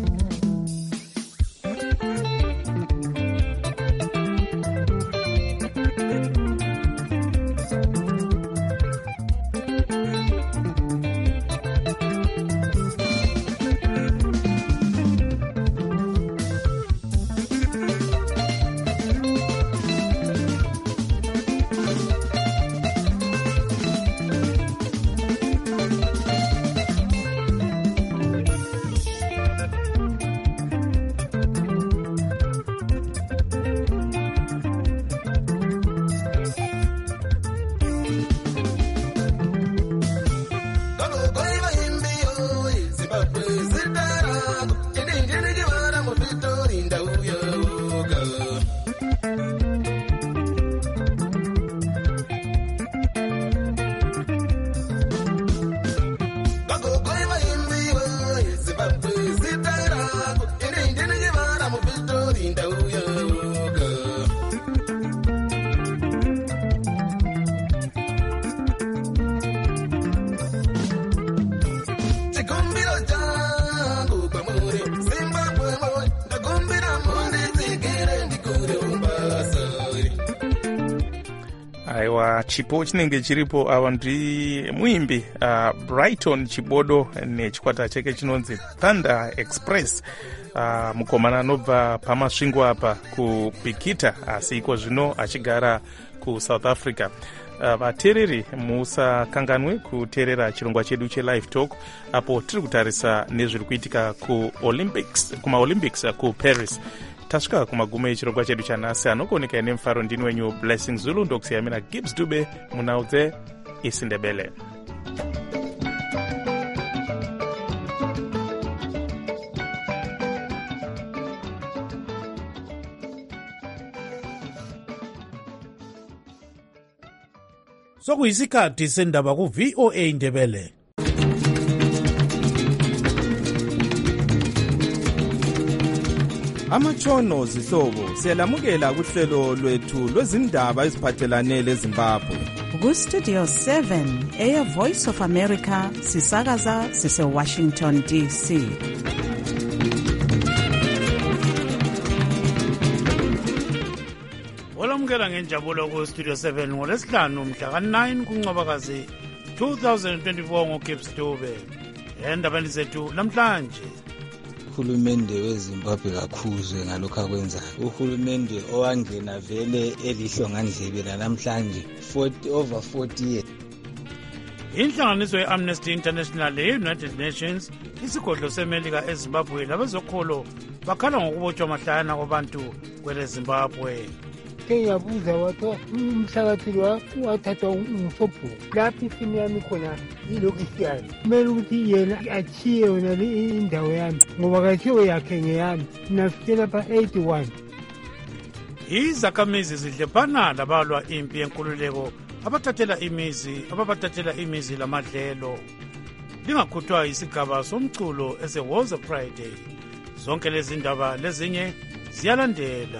Aiwa, chipo chinenge chiripo. Ava ndi muimbi Brighton Chibodo nechikwata chake chinonzi Thunder Express. mukomana anobva pamasvingo apa kupikita asi iko zvino achigara kusouth africa. Vateereri musakanganwe kuteerera chirongwa chedu chelive talk apo tiri kutarisa nezviri kuitika kumaolympics kuparis. Tasvika kumagumo echirongwa chedu chanhasi. Anokuoneka nemufaro ndini wenyu Blessing Zulu, ndokusiyamira Gibbs Dube munhau dzeIsindebele. Sokuyisikhathi sendaba ku-VOA Indebele. Amatshono zihlobo siyalamukela kuhlelo lwethu lwezindaba eziphathelane leZimbabwe. Ku-Studio 7 Air Voice of America sisakaza sise-Washington DC. Olamukela ngenjabulo ku-Studio 7 ngolesihlanu mhla ka-9 kuNcwabakazi 2024 ngoGibbs Dube. Endabeni zethu namhlanje. Uhulumende weZimbabwe kakhuzwe ngalokho akwenzayo. Uhulumende owangena vele elihlongandlebe namhlanje over 40 years. Inhlanganiso ye-Amnesty International ye-United Nations isigodlo semelika eZimbabwe labezokholo bakhala ngokubotshwa mahlayana kwabantu kwele Zimbabwe. Ngiyabuza wathi umhlakathi wathathwa ngusobhuku lapho isimo yami khona yilokhu isiyayo kumele ukuthi yena achiye yona indawo yami ngoba kathiwe yakhe ngeyami nafikela pa 81. Izakhamizi zidlephana labalwa impi yenkululeko ababathathela imizi lamadlelo. Lingakhuthwa isigaba somculo ese-Woza Friday. Zonke lezi ndaba lezinye ziyalandela.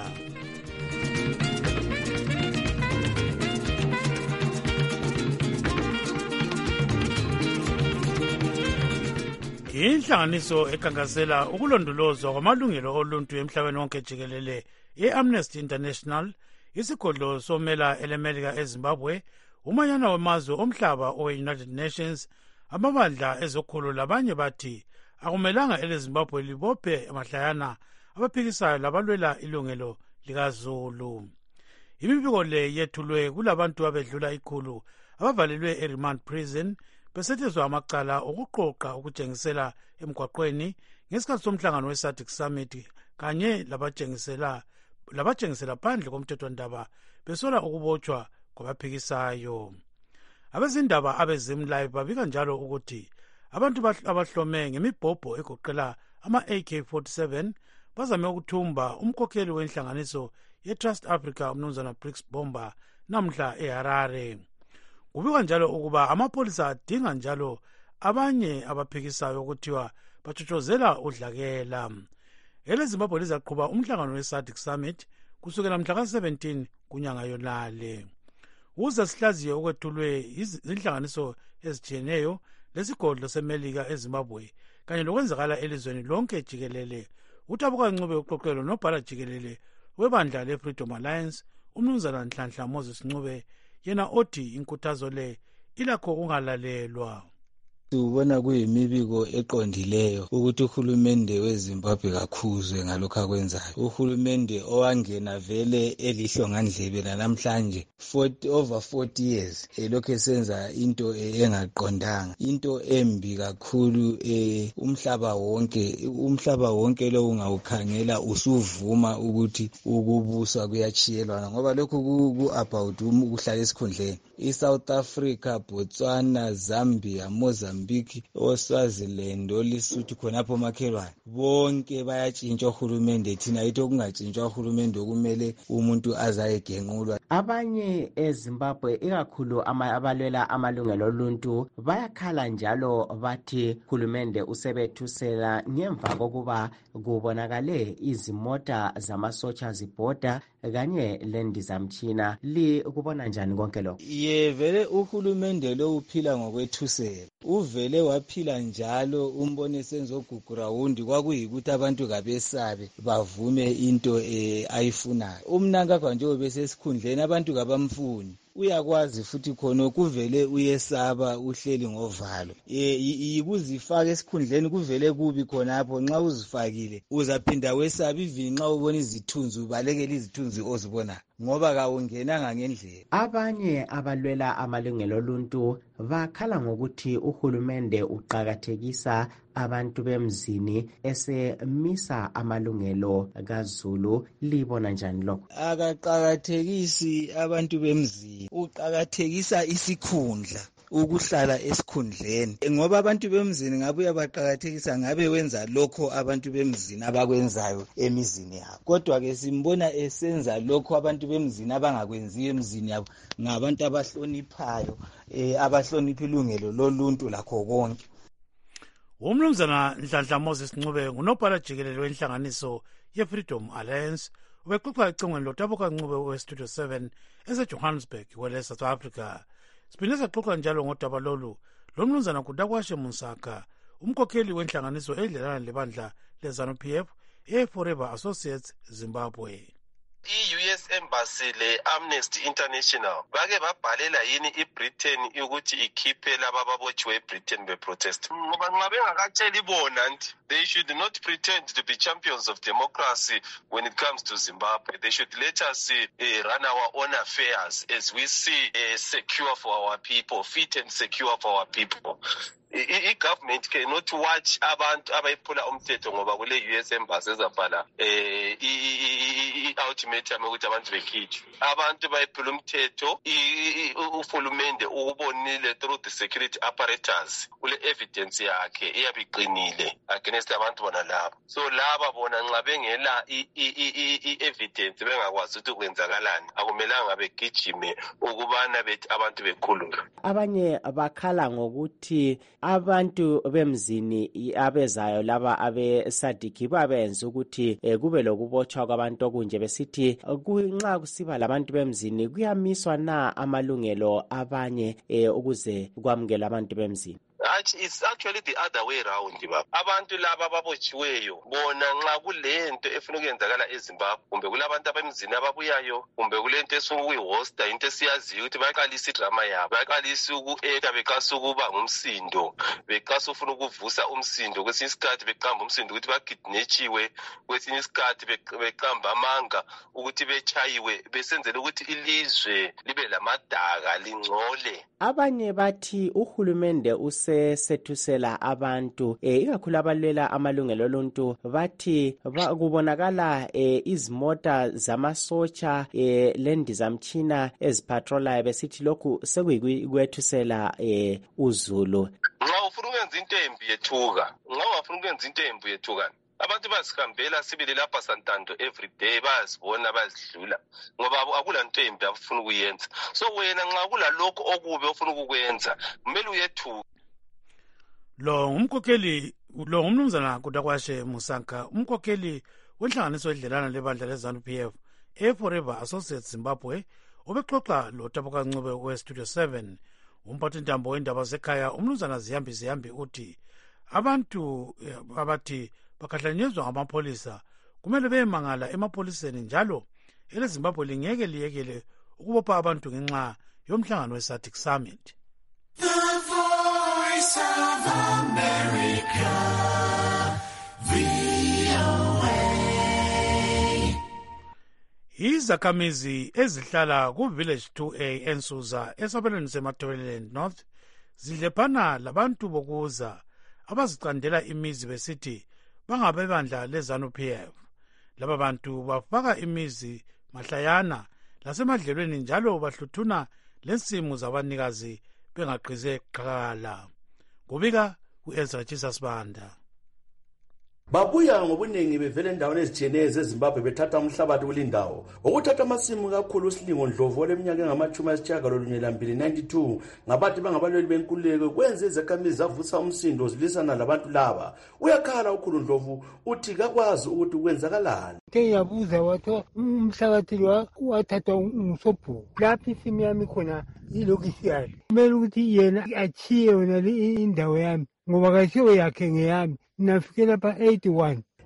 Inhlanganiso ekhankasela ukulondolozwa kwamalungelo oluntu emhlabeni wonke jikelele ye-Amnesty International isigodlo somela elemelika eZimbabwe umanyana wamazwe omhlaba owe-United Nations amabandla ezokholo labanye bathi akumelanga eleZimbabwe libophe amahlayana abaphikisayo labalwela ilungelo likaZulu. Imibiko le yethulwe kulabantu abedlula ikhulu abavalelwe eRemand Prison besethezwa amacala okuqoqa ukujengisela emgwaqweni ngesikhathi somhlangano we-SADC Summit kanye labajengisela phandle komthethwandaba besola ukubotshwa kwabaphikisayo. Abezindaba abeZimlive babika njalo ukuthi abantu abahlome ngemibhobho egoqela ama-AK-47 bazame ukuthumba umkhokheli wenhlanganiso ye-Trust Africa umnumzana Briggs Bomba namhla eHarare. Kubikwa njalo ukuba amapholisa adinga njalo abanye abaphikisayo ukuthiwa batshotshozela udlakela. EleZimbabwe lizaqhuba umhlangano we-SADC Summit kusukela mhla ka-17 kunyanga yonale. Ukuze sihlaziye okwethulwe izinhlanganiso ezitshiyeneyo lesigodlo semelika eZimbabwe kanye lokwenzakala elizweni lonke jikelele, uTabuka Ncube uxoxelo nobhala jikelele webandla le-Freedom Alliance umnumzana Nhlanhla Moses Ncube yena othi inkuthazo le ilakho kungalalelwa. Ubona kuyimibiko eqondileyo ukuthi uhulumende weZimbabwe kakhuzwe ngalokho akwenzayo. Uhulumende owangena vele elihlongandlebe namhlanje over 40 years elokhu esenza into engaqondanga, into embi kakhulu. Umhlaba wonke lo ungawukhangela usuvuma ukuthi ukubusa kuyachiyelwana ngoba lokhu ku-about ukuhlala esikhundleni. ISouth Africa, Botswana, Zambia, Mozambique, oSwaziland, oLesotho khonapho makhelwane bonke bayatshintshwa uhulumende. Thina yithi okungatshintshwa uhulumende okumele umuntu azayegenqulwa. Abanye eZimbabwe ikakhulu abalwela amalungelo oluntu bayakhala njalo bathi uhulumende usebethusela ngemva kokuba kubonakale izimota zamasotsha zibhoda kanye lendizamtshina. Kubona njani konke lo? Vele uhulumende lo uphila ngokwethusela. Uvele waphila njalo umbone senzogugura wundi kwakuyikuthi abantu kabesabe bavume into ayifunayo. Umnangagwa njengoba besesikhundleni abantu kabamfuni. uyakwazi futhi khona kuvele uyesaba uhleli ngovalo yikuzifaka esikhundleni kuvele kubi khonapho nxa uzifakile uzaphinda wesaba ivini nxa ubona izithunzi ubalekele izithunzi ozibona ngoba kawungenanga ngendlela. Abanye abalwela amalungelo oluntu bakhala ngokuthi uhulumende uqakathekisa abantu bemzini esemisa amalungelo kaZulu. Libona njani lokho? Akaqakathekisi abantu bemzini, uqakathekisa isikhundla, ukuhlala esikhundleni, ngoba abantu bemzini ngabe uyabaqakathekisa ngabe wenza lokho abantu bemzini abakwenzayo emizini yabo. Kodwa ke simbona esenza lokho abantu bemzini abangakwenziyo emzini yabo ngabantu abahloniphayo, abahlonipha ilungelo loluntu lakho konke. Umnumzana Nhlanhla Moses Ncube ngunobhala jikelele wenhlanganiso ye-Freedom Alliance ubexoxa ecingweni loTabuka Ncube we-Studio 7 eseJohannesburg kwele South Africa. Siphinde saxoxa njalo ngodaba lolu lomnumzana Kudakwashe Musaka, umkhokheli wenhlanganiso edlelana lebandla leZANU-PF eForever Associates Zimbabwe. I-US Embassy le-Amnesty International bake babhalela yini i-Britain ukuthi ikhiphe laba ababotshiwe e-Britain be-protest? Ngoba nxa bengakatsheli bona nti they should not pretend to be champions of democracy when it comes to Zimbabwe. They should let us run our own affairs as we see secure for our people, fit and secure for our people. I-government cannot watch abantu abayiphula umthetho ngoba kule US Embassy ezabhala i-ultimatum ukuthi abantu bekhitshwe. Abantu bayiphula umthetho, uhulumende ukubonile through the security apparatus kule evidence yakhe iyabiqinile against abantu bona labo. So laba bona nxa bengela i-evidence bengakwazi ukuthi kwenzakalani akumelanga begijime ukubana bethi abantu bekhululwe. Abanye bakhala ngokuthi abantu bemzini abezayo laba abesadiki babenza ukuthi kube lokubotshwa kwabantu okunje besithi nxa kusiba labantu bemzini kuyamiswa na amalungelo abanye ukuze kwamukele abantu bemzini. It's actually the other way around. Abantu laba ababotshiweyo bona nxa kulento efuna ukuyenzakala eZimbabwe kumbe kulabantu abemzini ababuyayo kumbe kulento esukuyihosta into esiyaziyo ukuthi bayaqalisa idrama yabo, bayaqalisa uku-acta beqasa ukuba ngumsindo, beqasa ufuna ukuvusa umsindo, kwesinye isikhathi beqamba umsindo ukuthi bagidnetshiwe, kwesinye isikhathi beqamba amanga ukuthi bechayiwe, besenzela ukuthi ilizwe libe lamadaka lingcole. Abanye bathi uhulumende sethusela abantu ikakhulu abalwela amalungelo oluntu bathi kubonakala izimota zamasotsha lendizamtshina ezipatrolayo besithi lokhu sekuyikwethusela uZulu. Nxa ufuna ukwenza into embi yethuka, nxa ungafuna ukwenza into embi yethuka, abantu bazihambela sibili lapha Santando every day, bayazibona bayazidlula ngoba akula nto embi abafuna ukuyenza. So wena nxa kula lokho okubi ofuna ukukwenza kumele uyethuka. Lo ngumnumzana Kudakwashe Musaka, umkhokheli wenhlanganiso edlelana lebandla leZANU-PF eForever Associates Zimbabwe, obexoxa loTabuka Ncube we-Studio 7. Umphathintambo wendaba zekhaya umnumzana Ziyambi uthi abantu abathi bakahlanyezwa ngamapholisa kumele beyemangala emapoliseni njalo eleZimbabwe lingeke liyekele ukubopha abantu ngenxa yomhlangano we-SADC Summit. Voice of America, VOA. Izakhamizi ezihlala ku-Village 2A eNsusa esabelweni seMatoiland North zidlephana labantu bokuza abazicandela imizi besithi bangabebandla leZANU-PF. Laba bantu bafaka imizi mahlayana lasemadlelweni njalo bahluthuna lensimu zabanikazi bengaqhize qhala. Kubika u-Ezra Jesus Banda. Babuya ngobuningi bevele endaweni ezitshiyeneyo zeZimbabwe bethatha umhlabathi kulindawo. Ukuthatha amasimu kakhulu uSilingo Ndlovu oleminyaka engama-92 ngabathi bangabalweli benkululeko kwenze izakhamizi zavusa umsindo zilisana labantu laba. Uyakhala ukhulu Ndlovu uthi kakwazi ukuthi kwenzakalani. Yabuza wathi umhlabathi wathathwa nguSobhuku. Lapho isimu yami khona yilokisi yakhe. Kumele ukuthi yena achiye yona indawo yami ngoba kasiyo yakhe ngeyami. Nafikela pa 81.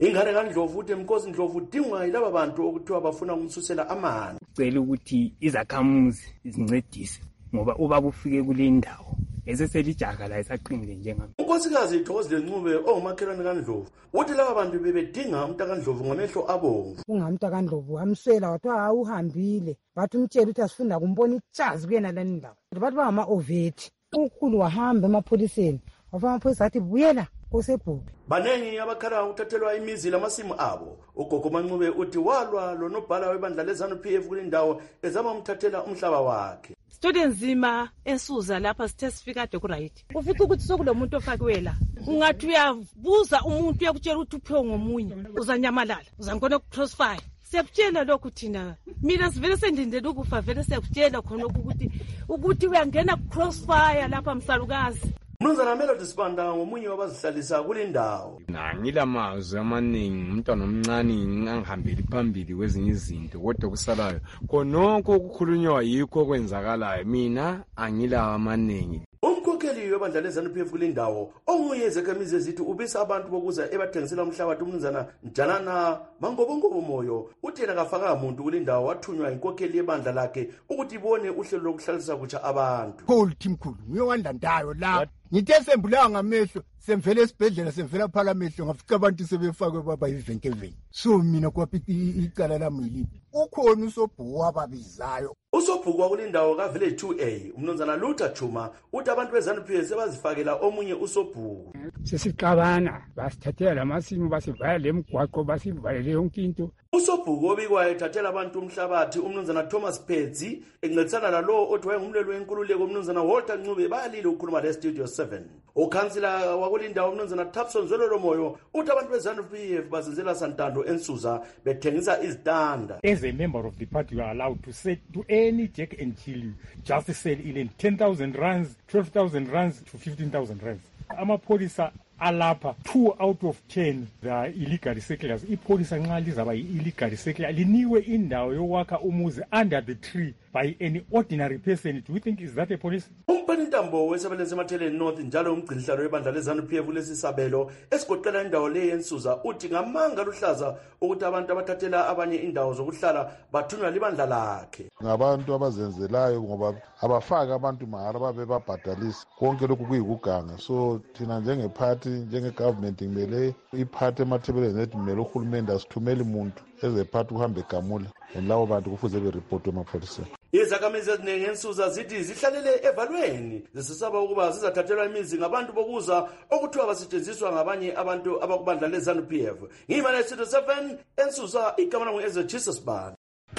ingane kaNdlovu uthi Mkosi Ndlovu udingwa yilaba bantu okuthiwa bafuna ukumsusela amandla. Ucela ukuthi izakhamuzi zincedise ngoba ubaba ufike kule ndawo eseselijaka la esaqinile njengami. Unkosikazi Thokozile Ncube ongumakhelwane kaNdlovu uthi laba bantu bebedinga umntakaNdlovu ngamehlo abomvu. UngamntakaNdlovu amswela wathiwa awuhambile bathi umtshela ukuthi asifunda kumbona ichazi kuyena lani ndawo. Bathi bangama ovethi. Ukhulu wahamba emapholiseni wafika amapholisa athi buyela osebhuku. Banengi abakhala ukuthathelwa imizi lamasimu abo. Ugogo Mancube uthi walwa lonobhala webandla leZANU-PF kule ndawo ezama umthathela umhlaba wakhe. Students zima ensuza lapha sithe sifika ade kuright. Ufika ukuthi sokulomuntu ofakiwela. Ungathi uyabuza umuntu uyakutshela ukuthi uphiwe ngomunye uzanyamalala uzangona ku-crossfire. Siyakutshela lokhu thina. Mina sivele sendindele ukufa vele siyakutshela khona ukuthi uyangena ku-crossfire lapha msalukazi. Mnumzana Melody Sibanda ngomunye wabazihlalisa kule ndawo. Ngilamazwi amaningi umntwana omncane ngangihambeli phambili kwezinye izinto kodwa kusalayo khonokho okukhulunywa yikho kwenzakalayo mina angilawo amaningi. Umkhokheli webandla leZANU-PF kule ndawo onguye Zekhamizi ezithi ubisa abantu bokuza ebathengisela umhlabathi umnumzana Njalana Mangobongobo Moyo uthi yena kafaka umuntu kule ndawo wathunywa inkokheli yebandla lakhe ukuthi ibone uhlelo lokuhlalisa kutsha abantu. Paul Timkhulu uyowandandayo la ngithe sembulawa ngamehlo semvela esibhedlela semvela phala amehlo ngafika abantu sebefakwe baba ivenkeveni. So mina kwaphi icala lami yilipi ukhona usobhuku wababizayo. Usobhuku wakule ndawo ka Village 2A umnumzana Luther Chuma uthi abantu beZANU-PF sebazifakela omunye usobhuku. Sesixabana basithathela lamasimu basivala lemgwaqo basivalele yonke into. Usobhuku obikwayo ethathela abantu umhlabathi umnumzana Thomas Pedzi encedisana nalo othi wayengumlweli wenkululeko umnumzana Walter Ncube bayalile ukukhuluma le Studio 7. Ukhansila wakule ndawo umnumzana Thapson Zwelolo Moyo uthi abantu beZANU-PF bazenzela santando ensuza bethengisa izitanda. As a member of the party you are allowed to say to any Jack and Jill you just sell in 10,000 rands, 12,000 rands to 15,000 rands. Amapolisa alapha 2 out of 10 they are illegal settlers. Ipolisa nxa lizaba illegal settler liniwe indawo yokwakha umuzi under the tree by any ordinary person. Do you think is that a police? Umphanintambo wesebenza ematheleni North njalo umgcinhlalo webandla leZANU-PF kulesisabelo esigoqela indawo le yensuza uthi ngamanga luhlaza ukuthi abantu abathathela abanye indawo zokuhlala bathunywa libandla lakhe. Ngabantu abazenzelayo ngoba abafaka abantu mahara babe babhadalisa konke lokhu kuyikuganga. So thina njengephathi njengegovernment kumele iphathe emathebeleni ethi kumele uhulumende asithumele umuntu ezephatha uhambe egamula labo bantu kufuze beripotwe emapholiseni. Izakhamizi eziningi ensuza zithi zihlalele evalweni zisisaba ukuba zizathathelwa imizi ngabantu bokuza okuthiwa basetshenziswa ngabanye abantu abakubandla leZANU-PF. Ngimane Studio 7 ensuza igama langu Jesus Band.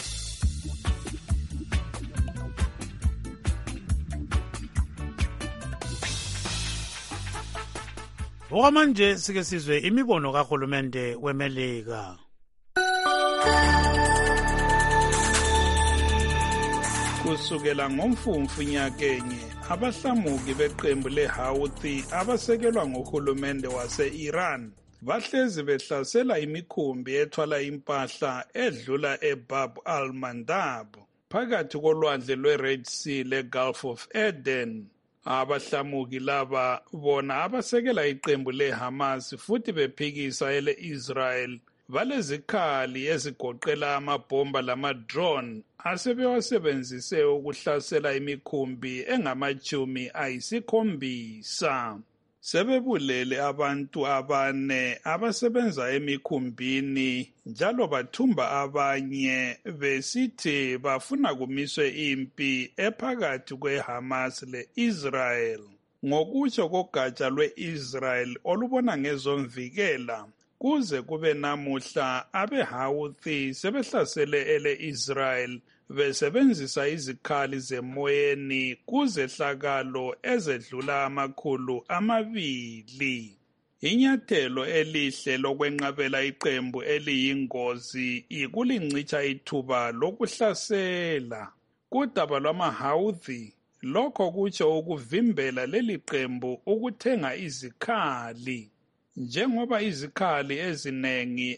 Okwamanje sike sizwe imibono kahulumende weMelika. Kusukela ngomfumfu nyakenye abahlamuki beqembu leHouthi abasekelwa ngohulumende wase-Iran bahlezi behlasela imikhumbi ethwala impahla edlula eBab al-Mandab phakathi kolwandle lweRed Sea leGulf of Eden. Abahlamuki laba bona abasekela iqembu leHamas futhi bephikisa ele-Israel balezikhali ezigoqela amabhomba lama-drone asebewasebenzise ukuhlasela imikhumbi engama-70. Sebebulele abantu 4 abasebenza emikhumbini njalo bathumba abanye besithi bafuna kumiswe impi ephakathi kweHamas le-Israel. Ngokutsho kogatsha lwe-Israel olubona ngezomvikela kuze kube namuhla abeHouthi sebehlasele ele-Israel besebenzisa izikhali zemoyeni kuzehlakalo ezedlula 200. Inyathelo elihle lokwenqabela iqembu eliyingozi ikulincitsha ithuba lokuhlasela. Kudaba lwamaHouthi lokho kutsho ukuvimbela leli qembu ukuthenga izikhali. Njengoba izikhali ezinengi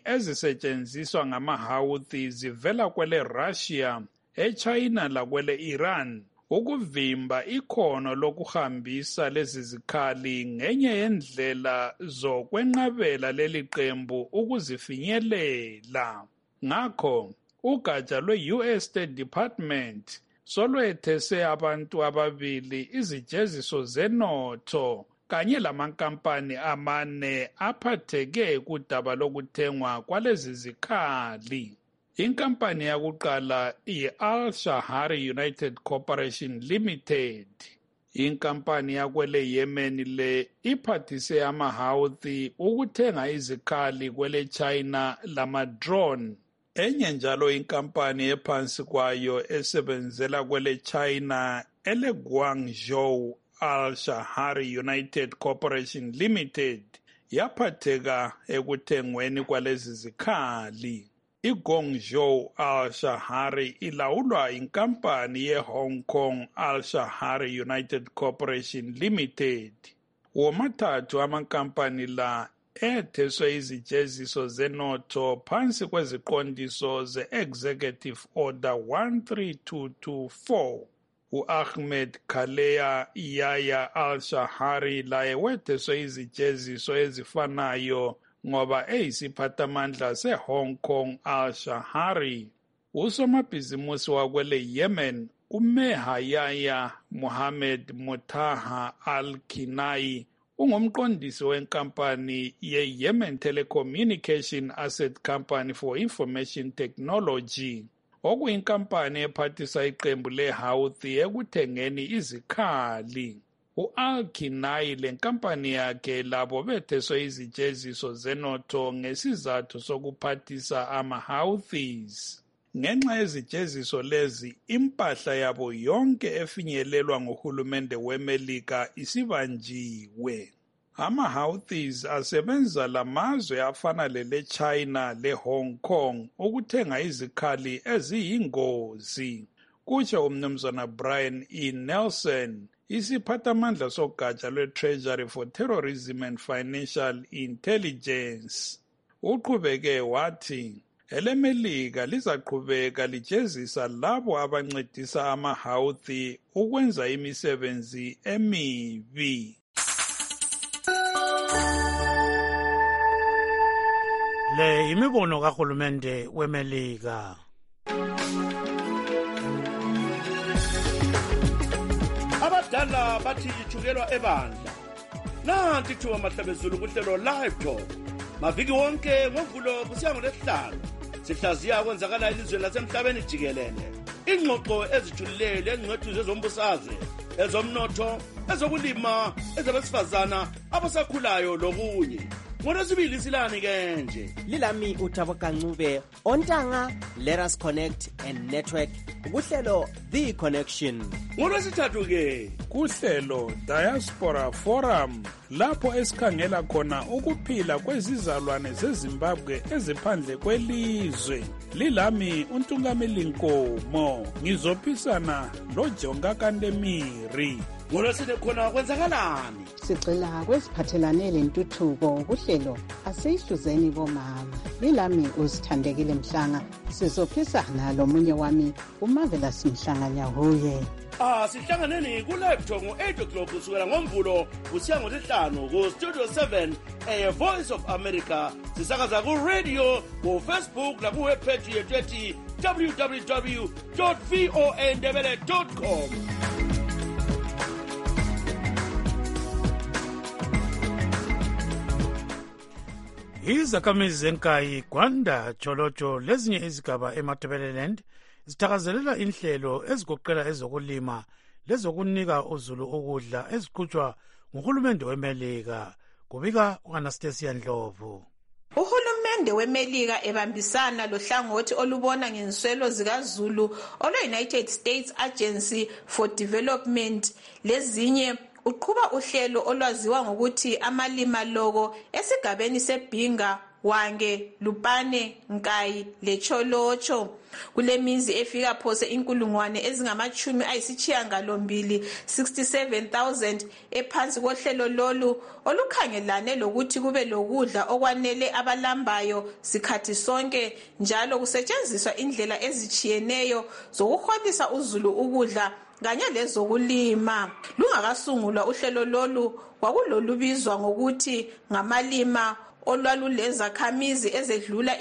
ezisetshenziswa ngamaHouthi zivela kwele Russia, eChina lakwele Iran, ukuvimba ikhono lokuhambisa lezi zikhali ngenye yendlela zokwenqabela leli qembu ukuzifinyelela. Ngakho, ugatsha lwe-US State Department solwethese abantu ababili izijeziso zenotho kanye lamankampani amane aphatheke kudaba lokuthengwa kwalezi zikhali. Inkampani yakuqala i-Al-Shahari United Corporation Limited. Inkampani yakwele Yemen le iphathise ama-Houthi ukuthenga izikhali kwele China lama-drone. Enye njalo inkampani ephansi kwayo esebenzela kwele China ele Guangzhou Al-Shahari United Corporation Limited yaphatheka ekuthengweni kwalezi zikhali. I-Guangzhou Al-Shahari ilawulwa inkampani ye-Hong Kong Al-Shahari United Corporation Limited. Womathathu amankampani la etheswe izijeziso zenotho phansi kweziqondiso ze-Executive Order 13224. U-Ahmed Khalea Yahya Al-Shahari laye wetheswe izijeziso ezifanayo ngoba eyisiphathamandla se-Hong Kong Al-Shahari. Usomabhizimusi wakwele Yemen uMeha Yahya Mohammed Mutaha Al-Kinai ungumqondisi wenkampani ye-Yemen Telecommunication Asset Company for Information Technology, okuyinkampani ephathisa iqembu le-Houthi ekuthengeni izikhali. U-Al-Kinai lenkampani yakhe labo betheswe izijeziso zenotho ngesizathu sokuphathisa ama-Houthis. Ngenxa yezijeziso lezi, impahla yabo yonke efinyelelwa nguhulumende weMelika isibanjiwe. Ama-Houthis asebenza lamazwe afana lele-China le-Hong Kong ukuthenga izikhali eziyingozi. Kutsho umnumzana Brian E. Nelson, isiphathamandla sogatsha lwe-Treasury for Terrorism and Financial Intelligence. Uqhubeke wathi, eleMelika lizaqhubeka lijezisa labo abancedisa ama-Houthi ukwenza imisebenzi emibi. Le imibono kahulumende weMelika. Abadala bathi ithukelwa ebandla. Nanti ithuba mahlabezulu kuhlelo Live Talk. Maviki wonke ngoMvulo kusiya ngoLwesihlanu. Sihlaziya kwenzakala elizweni lasemhlabeni jikelele. Ingxoxo ezijulile engcwethu zezombusazwe, ezomnotho, ezokulima, ezabesifazana, abasakhulayo lokunye. Ngolwesibili silani ke nje. Lilami uThabo Kancube, Ontanga, Let Us Connect and Network, kuhlelo The Connection. Ngolwesithathu ke kuhlelo Diaspora Forum, lapho esikhangela khona ukuphila kwezizalwane zeZimbabwe eziphandle kwelizwe. Lilami uNtungameli Nkomo, ngizophisana loJonga Kandemiri. Ngolwesine khona kwenzakalani? Sigxila kwesiphathelane lentuthuko kuhlelo asihluzeni bomama. Lilami uSithandekile Mhlanga, sizophisana lomunye wami uMarvelous Mhlanga Nyahuye. Sihlanganeni ku-Live Talk ngo-8 o'clock kusukela ngoMvulo kusiya ngoLwesihlanu ku-Studio 7 Voice of America. Sisakaza ku-radio, ku-Facebook naku-webpage yethu ethi www.voandebele.com. Izakhamizi zenkayi, Gwanda, Cholocho lezinye izigaba eMatabeleland zithakazelela inhlelo ezigoqela ezokulima lezokunika uzulu ukudla eziqhutshwa nguhulumende weMelika. Kubika u-Anastasia Ndlovu. Uhulumende weMelika ebambisana lohlangothi olubona ngenswelo zikaZulu olwe-United States Agency for Development lezinye uqhuba uhlelo olwaziwa ngokuthi amalima logo esigabeni seBhinga, Wange, Lupane, Nkayi leCholocho. Kulemizi efika phose inkulungwane ezingama-80 67,000 ephansi kohlelo lolu olukhangelane lokuthi kube lokudla okwanele abalambayo sikhathi sonke, njalo kusetshenziswa indlela ezichiyeneyo zokuholisa uzulu ukudla kanye lezokulima. Lungakasungulwa uhlelo lolu kwakulolubizwa ngokuthi ngamalima olwalulezakhamizi ezedlula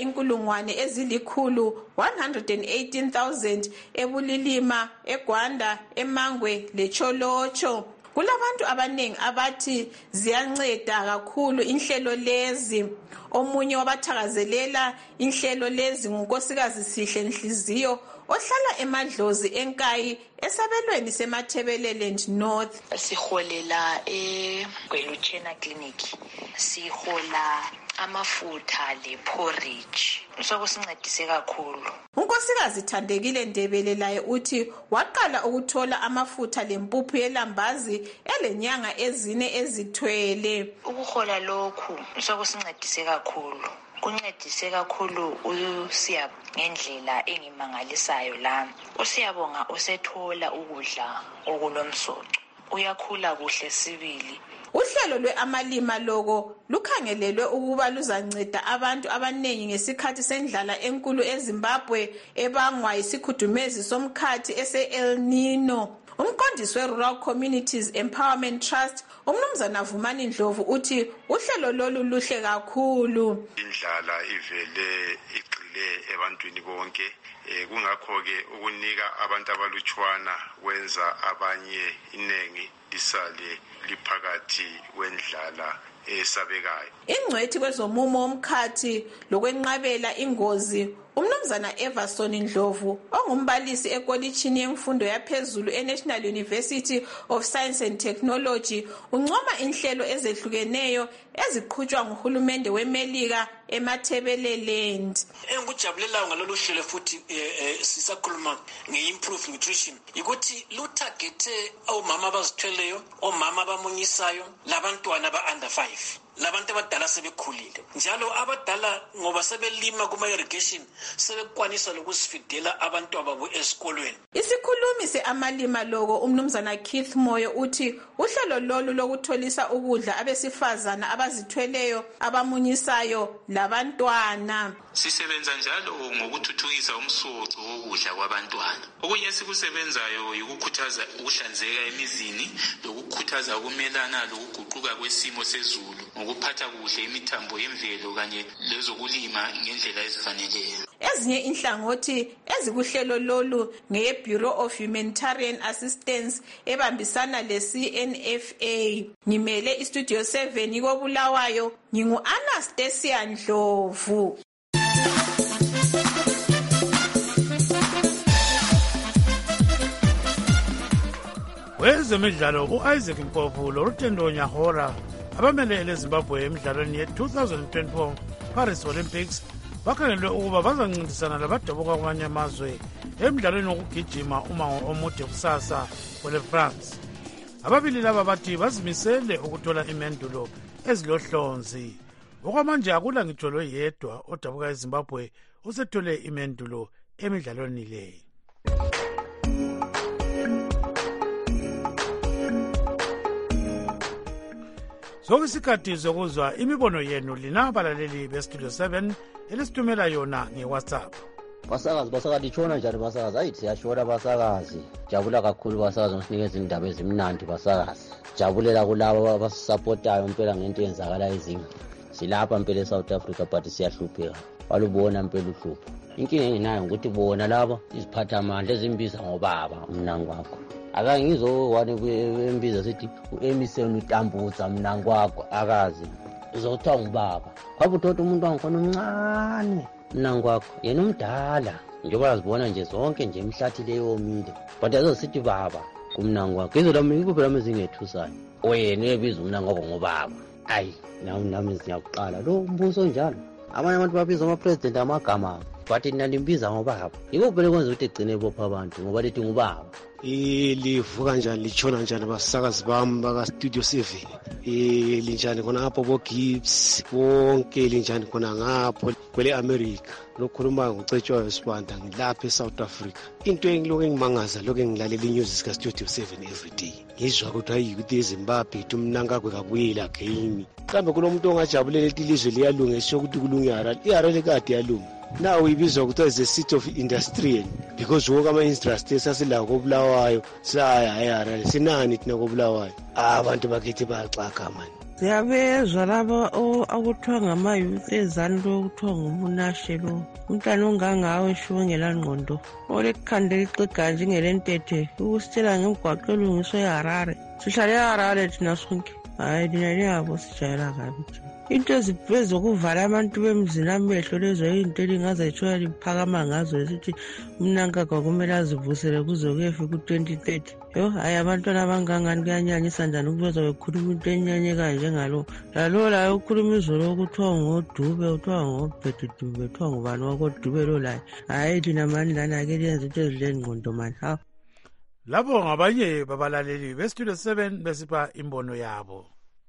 118,000 eBulilima, eGwanda, eMangwe leCholocho. Kulabantu abaningi abathi ziyanceda kakhulu inhlelo lezi. Omunye wabathakazelela inhlelo lezi ngunkosikazi Sihle Nhliziyo ohlala eMadlozi eNkayi esabelweni seMathebeleland North. Siholela eGweluchena Clinic. Sihola amafutha leporridge. Sokusincedise kakhulu. Unkosikazi Thandekile Ndebele laye uthi waqala ukuthola amafutha lempuphu yelambazi elenyanga ezine ezithwele. Ukuhola lokhu sokusincedise kakhulu. Kuncedise kakhulu uSiyabo ngendlela engimangalisayo la. uSiyabonga usethola ukudla okunomsoco. Uyakhula kuhle sibili. Uhlelo lwe-amalima loko lukhangelelwe ukuba luzanceda abantu abaningi ngesikhathi sendlala enkulu eZimbabwe ebangwa yisikhudumezi somkhathi ese-El Nino. Umqondisi we-Rural Communities Empowerment Trust, uMnumzana Vumani Ndlovu uthi uhlelo lolu luhle kakhulu. Indlala ivele igxile ebantwini bonke. Kungakho-ke ukunika abantu abalutshwana wenza abanye inengi lisale liphakathi wendlala esabekayo. Ingcwethi kwezomumo womkhathi lokwenqabela ingozi uMnumzana Everson Ndlovu ongumbalisi ekolitshini yemfundo yaphezulu eNational University of Science and Technology uncoma inhlelo ezehlukeneyo eziqhutshwa nguhulumende weMelika eMathebeleland. Engikujabulelayo ngalolu hlelo futhi sisakhuluma nge-improve nutrition ukuthi lutargete omama abazithweleyo, omama abamunyisayo, labantwana ba-under 5. Labantu abadala sebekhulile njalo abadala ngoba sebelima kuma-irrigation sebekwanisa lokusifidela abantu ababo esikolweni. Isikhulumi se-amalima loko uMnumzana Keith Moyo uthi uhlelo lolu lokutholisa ukudla abesifazana abazithweleyo, abamunyisayo labantwana. Sisebenza njalo ngokuthuthukisa umsoco wokudla kwabantwana. Okunye sikusebenzayo yikukhuthaza ukuhlanzeka emizini lokukhuthaza ukumelana lokuguquka kwesimo sezulu, ngokuphatha kuhle imithambo yemvelo kanye lezokulima ngendlela ezifaneleyo. Ezinye inhlangothi ezikuhlelo lolu nge-Bureau of Humanitarian Assistance ebambisana le-CNFA. Ngimele iStudio 7 koBulawayo, ngingu-Anastasia Ndlovu. Wezemidlalo u-Isaac Mpofu loRutendo Nyahora abamele leZimbabwe emidlalweni ye-2024 Paris Olympics bakhangelwe ukuba bazancintisana labadabuka kwamanye amazwe emidlalweni wokugijima umango omude kusasa kwele-France. Ababili laba bathi bazimisele ukuthola imendulo ezilohlonzi. Okwamanje akula ngitsho loyedwa odabuka eZimbabwe usethole imendulo emidlalweni le. Sokusikhathi sokuzwa imibono yenu lina abalaleli beStudio 7 elisithumela yona ngeWhatsApp. Basakazi litshona njani basakazi? Hayi siyashona basakazi. Jabula kakhulu basakazi ngosinikeza indaba ezimnandi basakazi. Jabulela kulabo abasisapotayo impela ngento yenzakala ezinye. Silapha impela eSouth Africa but siyahlupheka. Walubona impela uhlupho. Inkinga enginayo ukuthi bona laba iziphatha amandla ezimbiza ngobaba umnangi wakho. Aka ngizokwane embiza sithi uEmison uTambutsa mnangi wakho akazi. Uzothiwa ngubaba. Kwabe uthatha umuntu wangikhona omncane mnangi wakho yena umdala. Njengoba azibona nje zonke nje emhlathi leyo omile. But azosithi baba kumnangi wakho. Izolami ikuphela mezingethusayo. Wena ebiza umnangi wakho ngobaba. Ayi nami siyakuqala lo umbuso njalo. Abanye abantu babiza ama-president amagama but nalimbiza ngobaba. Yiko vele kwenza ukuthi egcine bopha abantu ngoba lethi ngubaba. Livuka njani litshona njani basakazi bami baka-Studio 7 linjani khona ngapho bo-Gibbs bonke linjani khona ngapho kwele-America lokhulumayo ngocetshwayo Sibanda ngilapha eSouth Africa. Into engilokhu engimangaza lokhu engilalela inews zika-Studio 7 everyday ngizwa ukuthi hayi ukuthi eZimbabwe ithi umnankakwe kabuyela game. Mhlawumbe kunomuntu ongajabulela leti lizwe liyalunga esho ukuthi kulunga iHarare kade yalunga now ibizwa kuthiwa is a city of industrial because wonke ama-industry esasilawo kobulawayo hayi sinani thina kobulawayo abantu bakithi bayaxaka mani. Siyabezwa laba okuthiwa ngama-youth ezani lo okuthiwa ngumunashe lo umntwana ongangawo eshungela ngqondo olekukhandela ixegayo njengelentethe ukusitshela ngemigwaqo elungiswe eHarare. Sihlale eHarare thina sonke, hayi thina liyabo sijayela kabi. Into ezokuvala abantu bemzini amehlo lezo yinto elingaze itshoya liphakama ngazo esithi umnankaka kumele azivusele kuze kuyefika ku-2030. Yo, hayi abantwana abangangani kuyanyanyisa njani ukubezwa bekhuluma into enyanyekayo njengalo. Lalo layo ukhuluma izolo okuthiwa ngoDube, uthiwa ngoBhedudube, uthiwa ngubani wakoDube lo layo. Hayi thina mani lana ake liyenza into ezidle ngqondo mani. Hawu. Labo ngabanye babalaleli beStudio 7 besipha imbono yabo.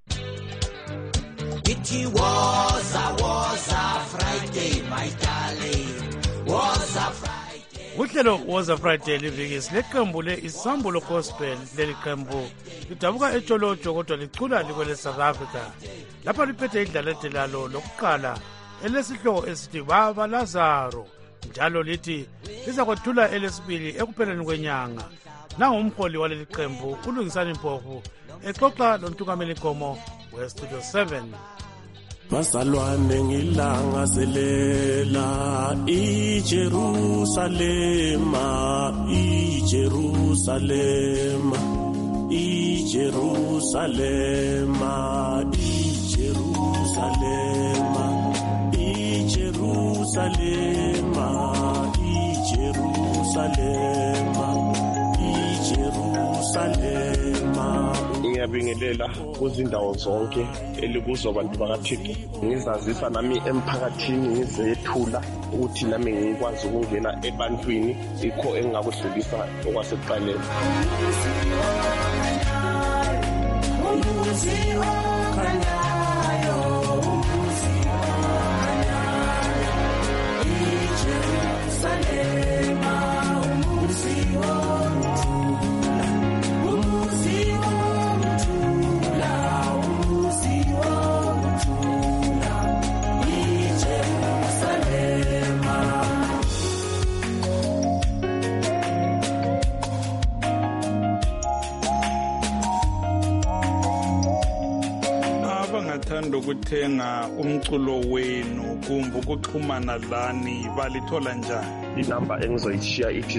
It was a Friday, my darling. Was a Friday. Uhlelo was a Friday liviki sileqembu le-Isambulo Gospel. Leli qembu lidabuka eTsholotsho kodwa licula likwele South Africa. Lapha liphethe idlalete lalo lokuqala elesihloko esithi Baba Lazaro, njalo lithi lizakwethula elesibili ekupheleni kwenyanga. Nangumholi waleli qembu uLungisani Mpofu exoxa loNtungameli Gomo weStudio 7. Bazalwane ngilangazelela iJerusalema, iJerusalema, iJerusalema, iJerusalema, iJerusalema, iJerusalema, iJerusalema. Ngiyabingelela kuzindawo zonke elikuzo abantu bakaThixo. Ngizazisa nami emphakathini ngizethula ukuthi nami ngikwazi ukungena ebantwini ikho engakudlulisa okwasekuqaleni. Thanda ukuthenga umculo wenu kumbe ukuxhumana lani balithola njani? Inamba engizoyishiya ithi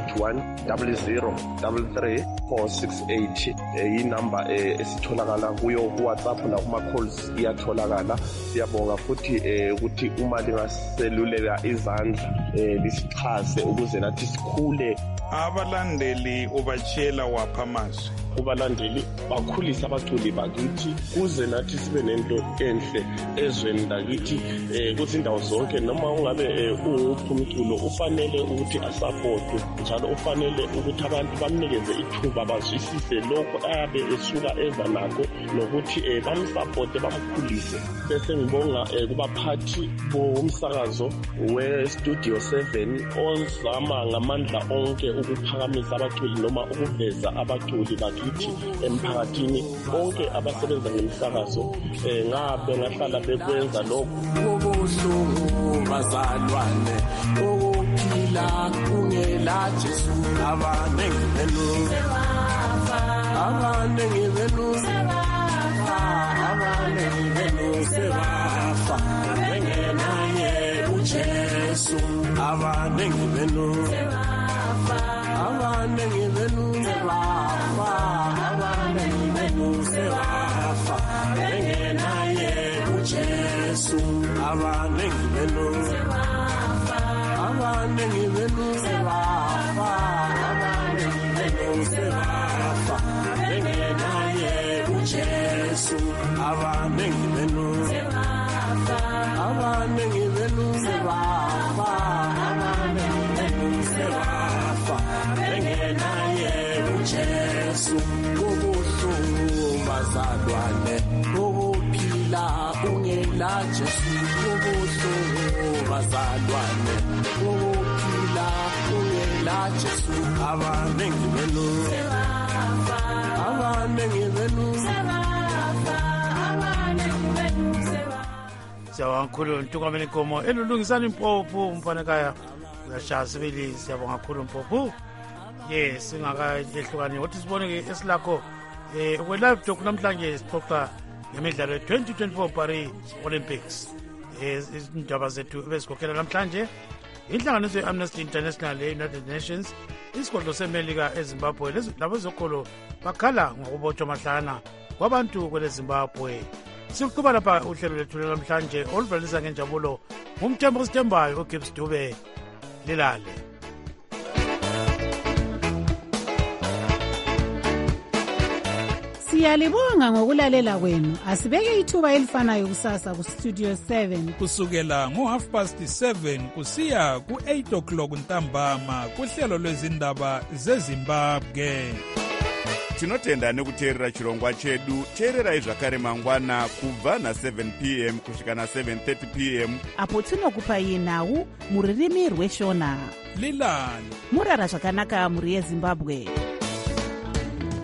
081 0033 468. Inamba esitholakala kuyo WhatsApp na kuma calls iyatholakala. Siyabonga futhi ukuthi uma lingaseluleka izandla lisichase ukuze nathi sikhule. Abalandeli ubachela wapha amazwi. Kubalandeli bakhulisa abaculi bakithi kuze nathi sibe nento enhle ezweni lakithi kuzindawo zonke. Noma ungabe unguphi umculo ufanele ukuthi asupportwe, njalo ufanele ukuthi abantu bamnikeze ithuba bazwisise lokho ayabe esuka eza nakho nokuthi bamsupporte bamkhulise. Bese ngibonga kubaphathi bomsakazo weStudio 7 ozama ngamandla onke ukuphakamisa abaculi noma ukuveza abaculi bakithi emphakathini. Bonke abasebenza ngemsakazo ngabe ngahlala bekwenza lokho. Ubuhlungu bazalwane ukuphila kungela Jesu, abanengi benu sebafa, abanengi benu sebafa, abanengi benu sebafa, ngengenaye uJesu, abanengi benu sebafa, abanengi benu sebafa, abanengi benu sebafa, ngengenaye uJesu, abanengi benu sebafa, abanengi benu sebafa, abanengi benu sebafa, ngengenaye uJesu, abanengi benu sebafa, abanengi benu sebafa, abanengi benu sebafa, ngengenaye uJesu. Ubuhlungu bazalwane ukuphila kungela Jesu, ubuhlungu bazalwane ukuphila kungela Jesu, abanengi benu sebafa, abanengi benu sebafa, abanengi benu sebafa. siyabonga kakhulu Ntukameni Nkomo elulungisana impopho mfanekaya uyashaya sibili siyabonga kakhulu Mpopho. Yes singakayehlukani wathi sibone ke esilakho kwe live talk namhlanje sixoxa ngemidlalo ye-2024 Paris Olympics. Izindaba zethu bezikhokhela namhlanje inhlanganiso ye-Amnesty International ye-United Nations isigodlo semelika eZimbabwe labo ezokolo bakhala ngokubotshwa mahlana kwabantu kwele Zimbabwe. Sikuqhuba lapha uhlelo lethu namhlanje oluvelisa ngenjabulo ngumthembo osithembayo uGibbs Dube lilale. Siyalibonga ngokulalela kwenu. Asibeke ithuba elifanayo kusasa ku Studio 7 kusukela ngo7:30 kusiya ku8:00 ntambama kuhlelo lwezindaba zeZimbabwe. Tinotenda nekuteerera chirongwa chedu. Teererai zvakare mangwana kubva na7 p.m. kusvika na7:30 p.m. apo tinokupai nhau muririmi rweshona. Lilani murara zvakanaka muri yeZimbabwe.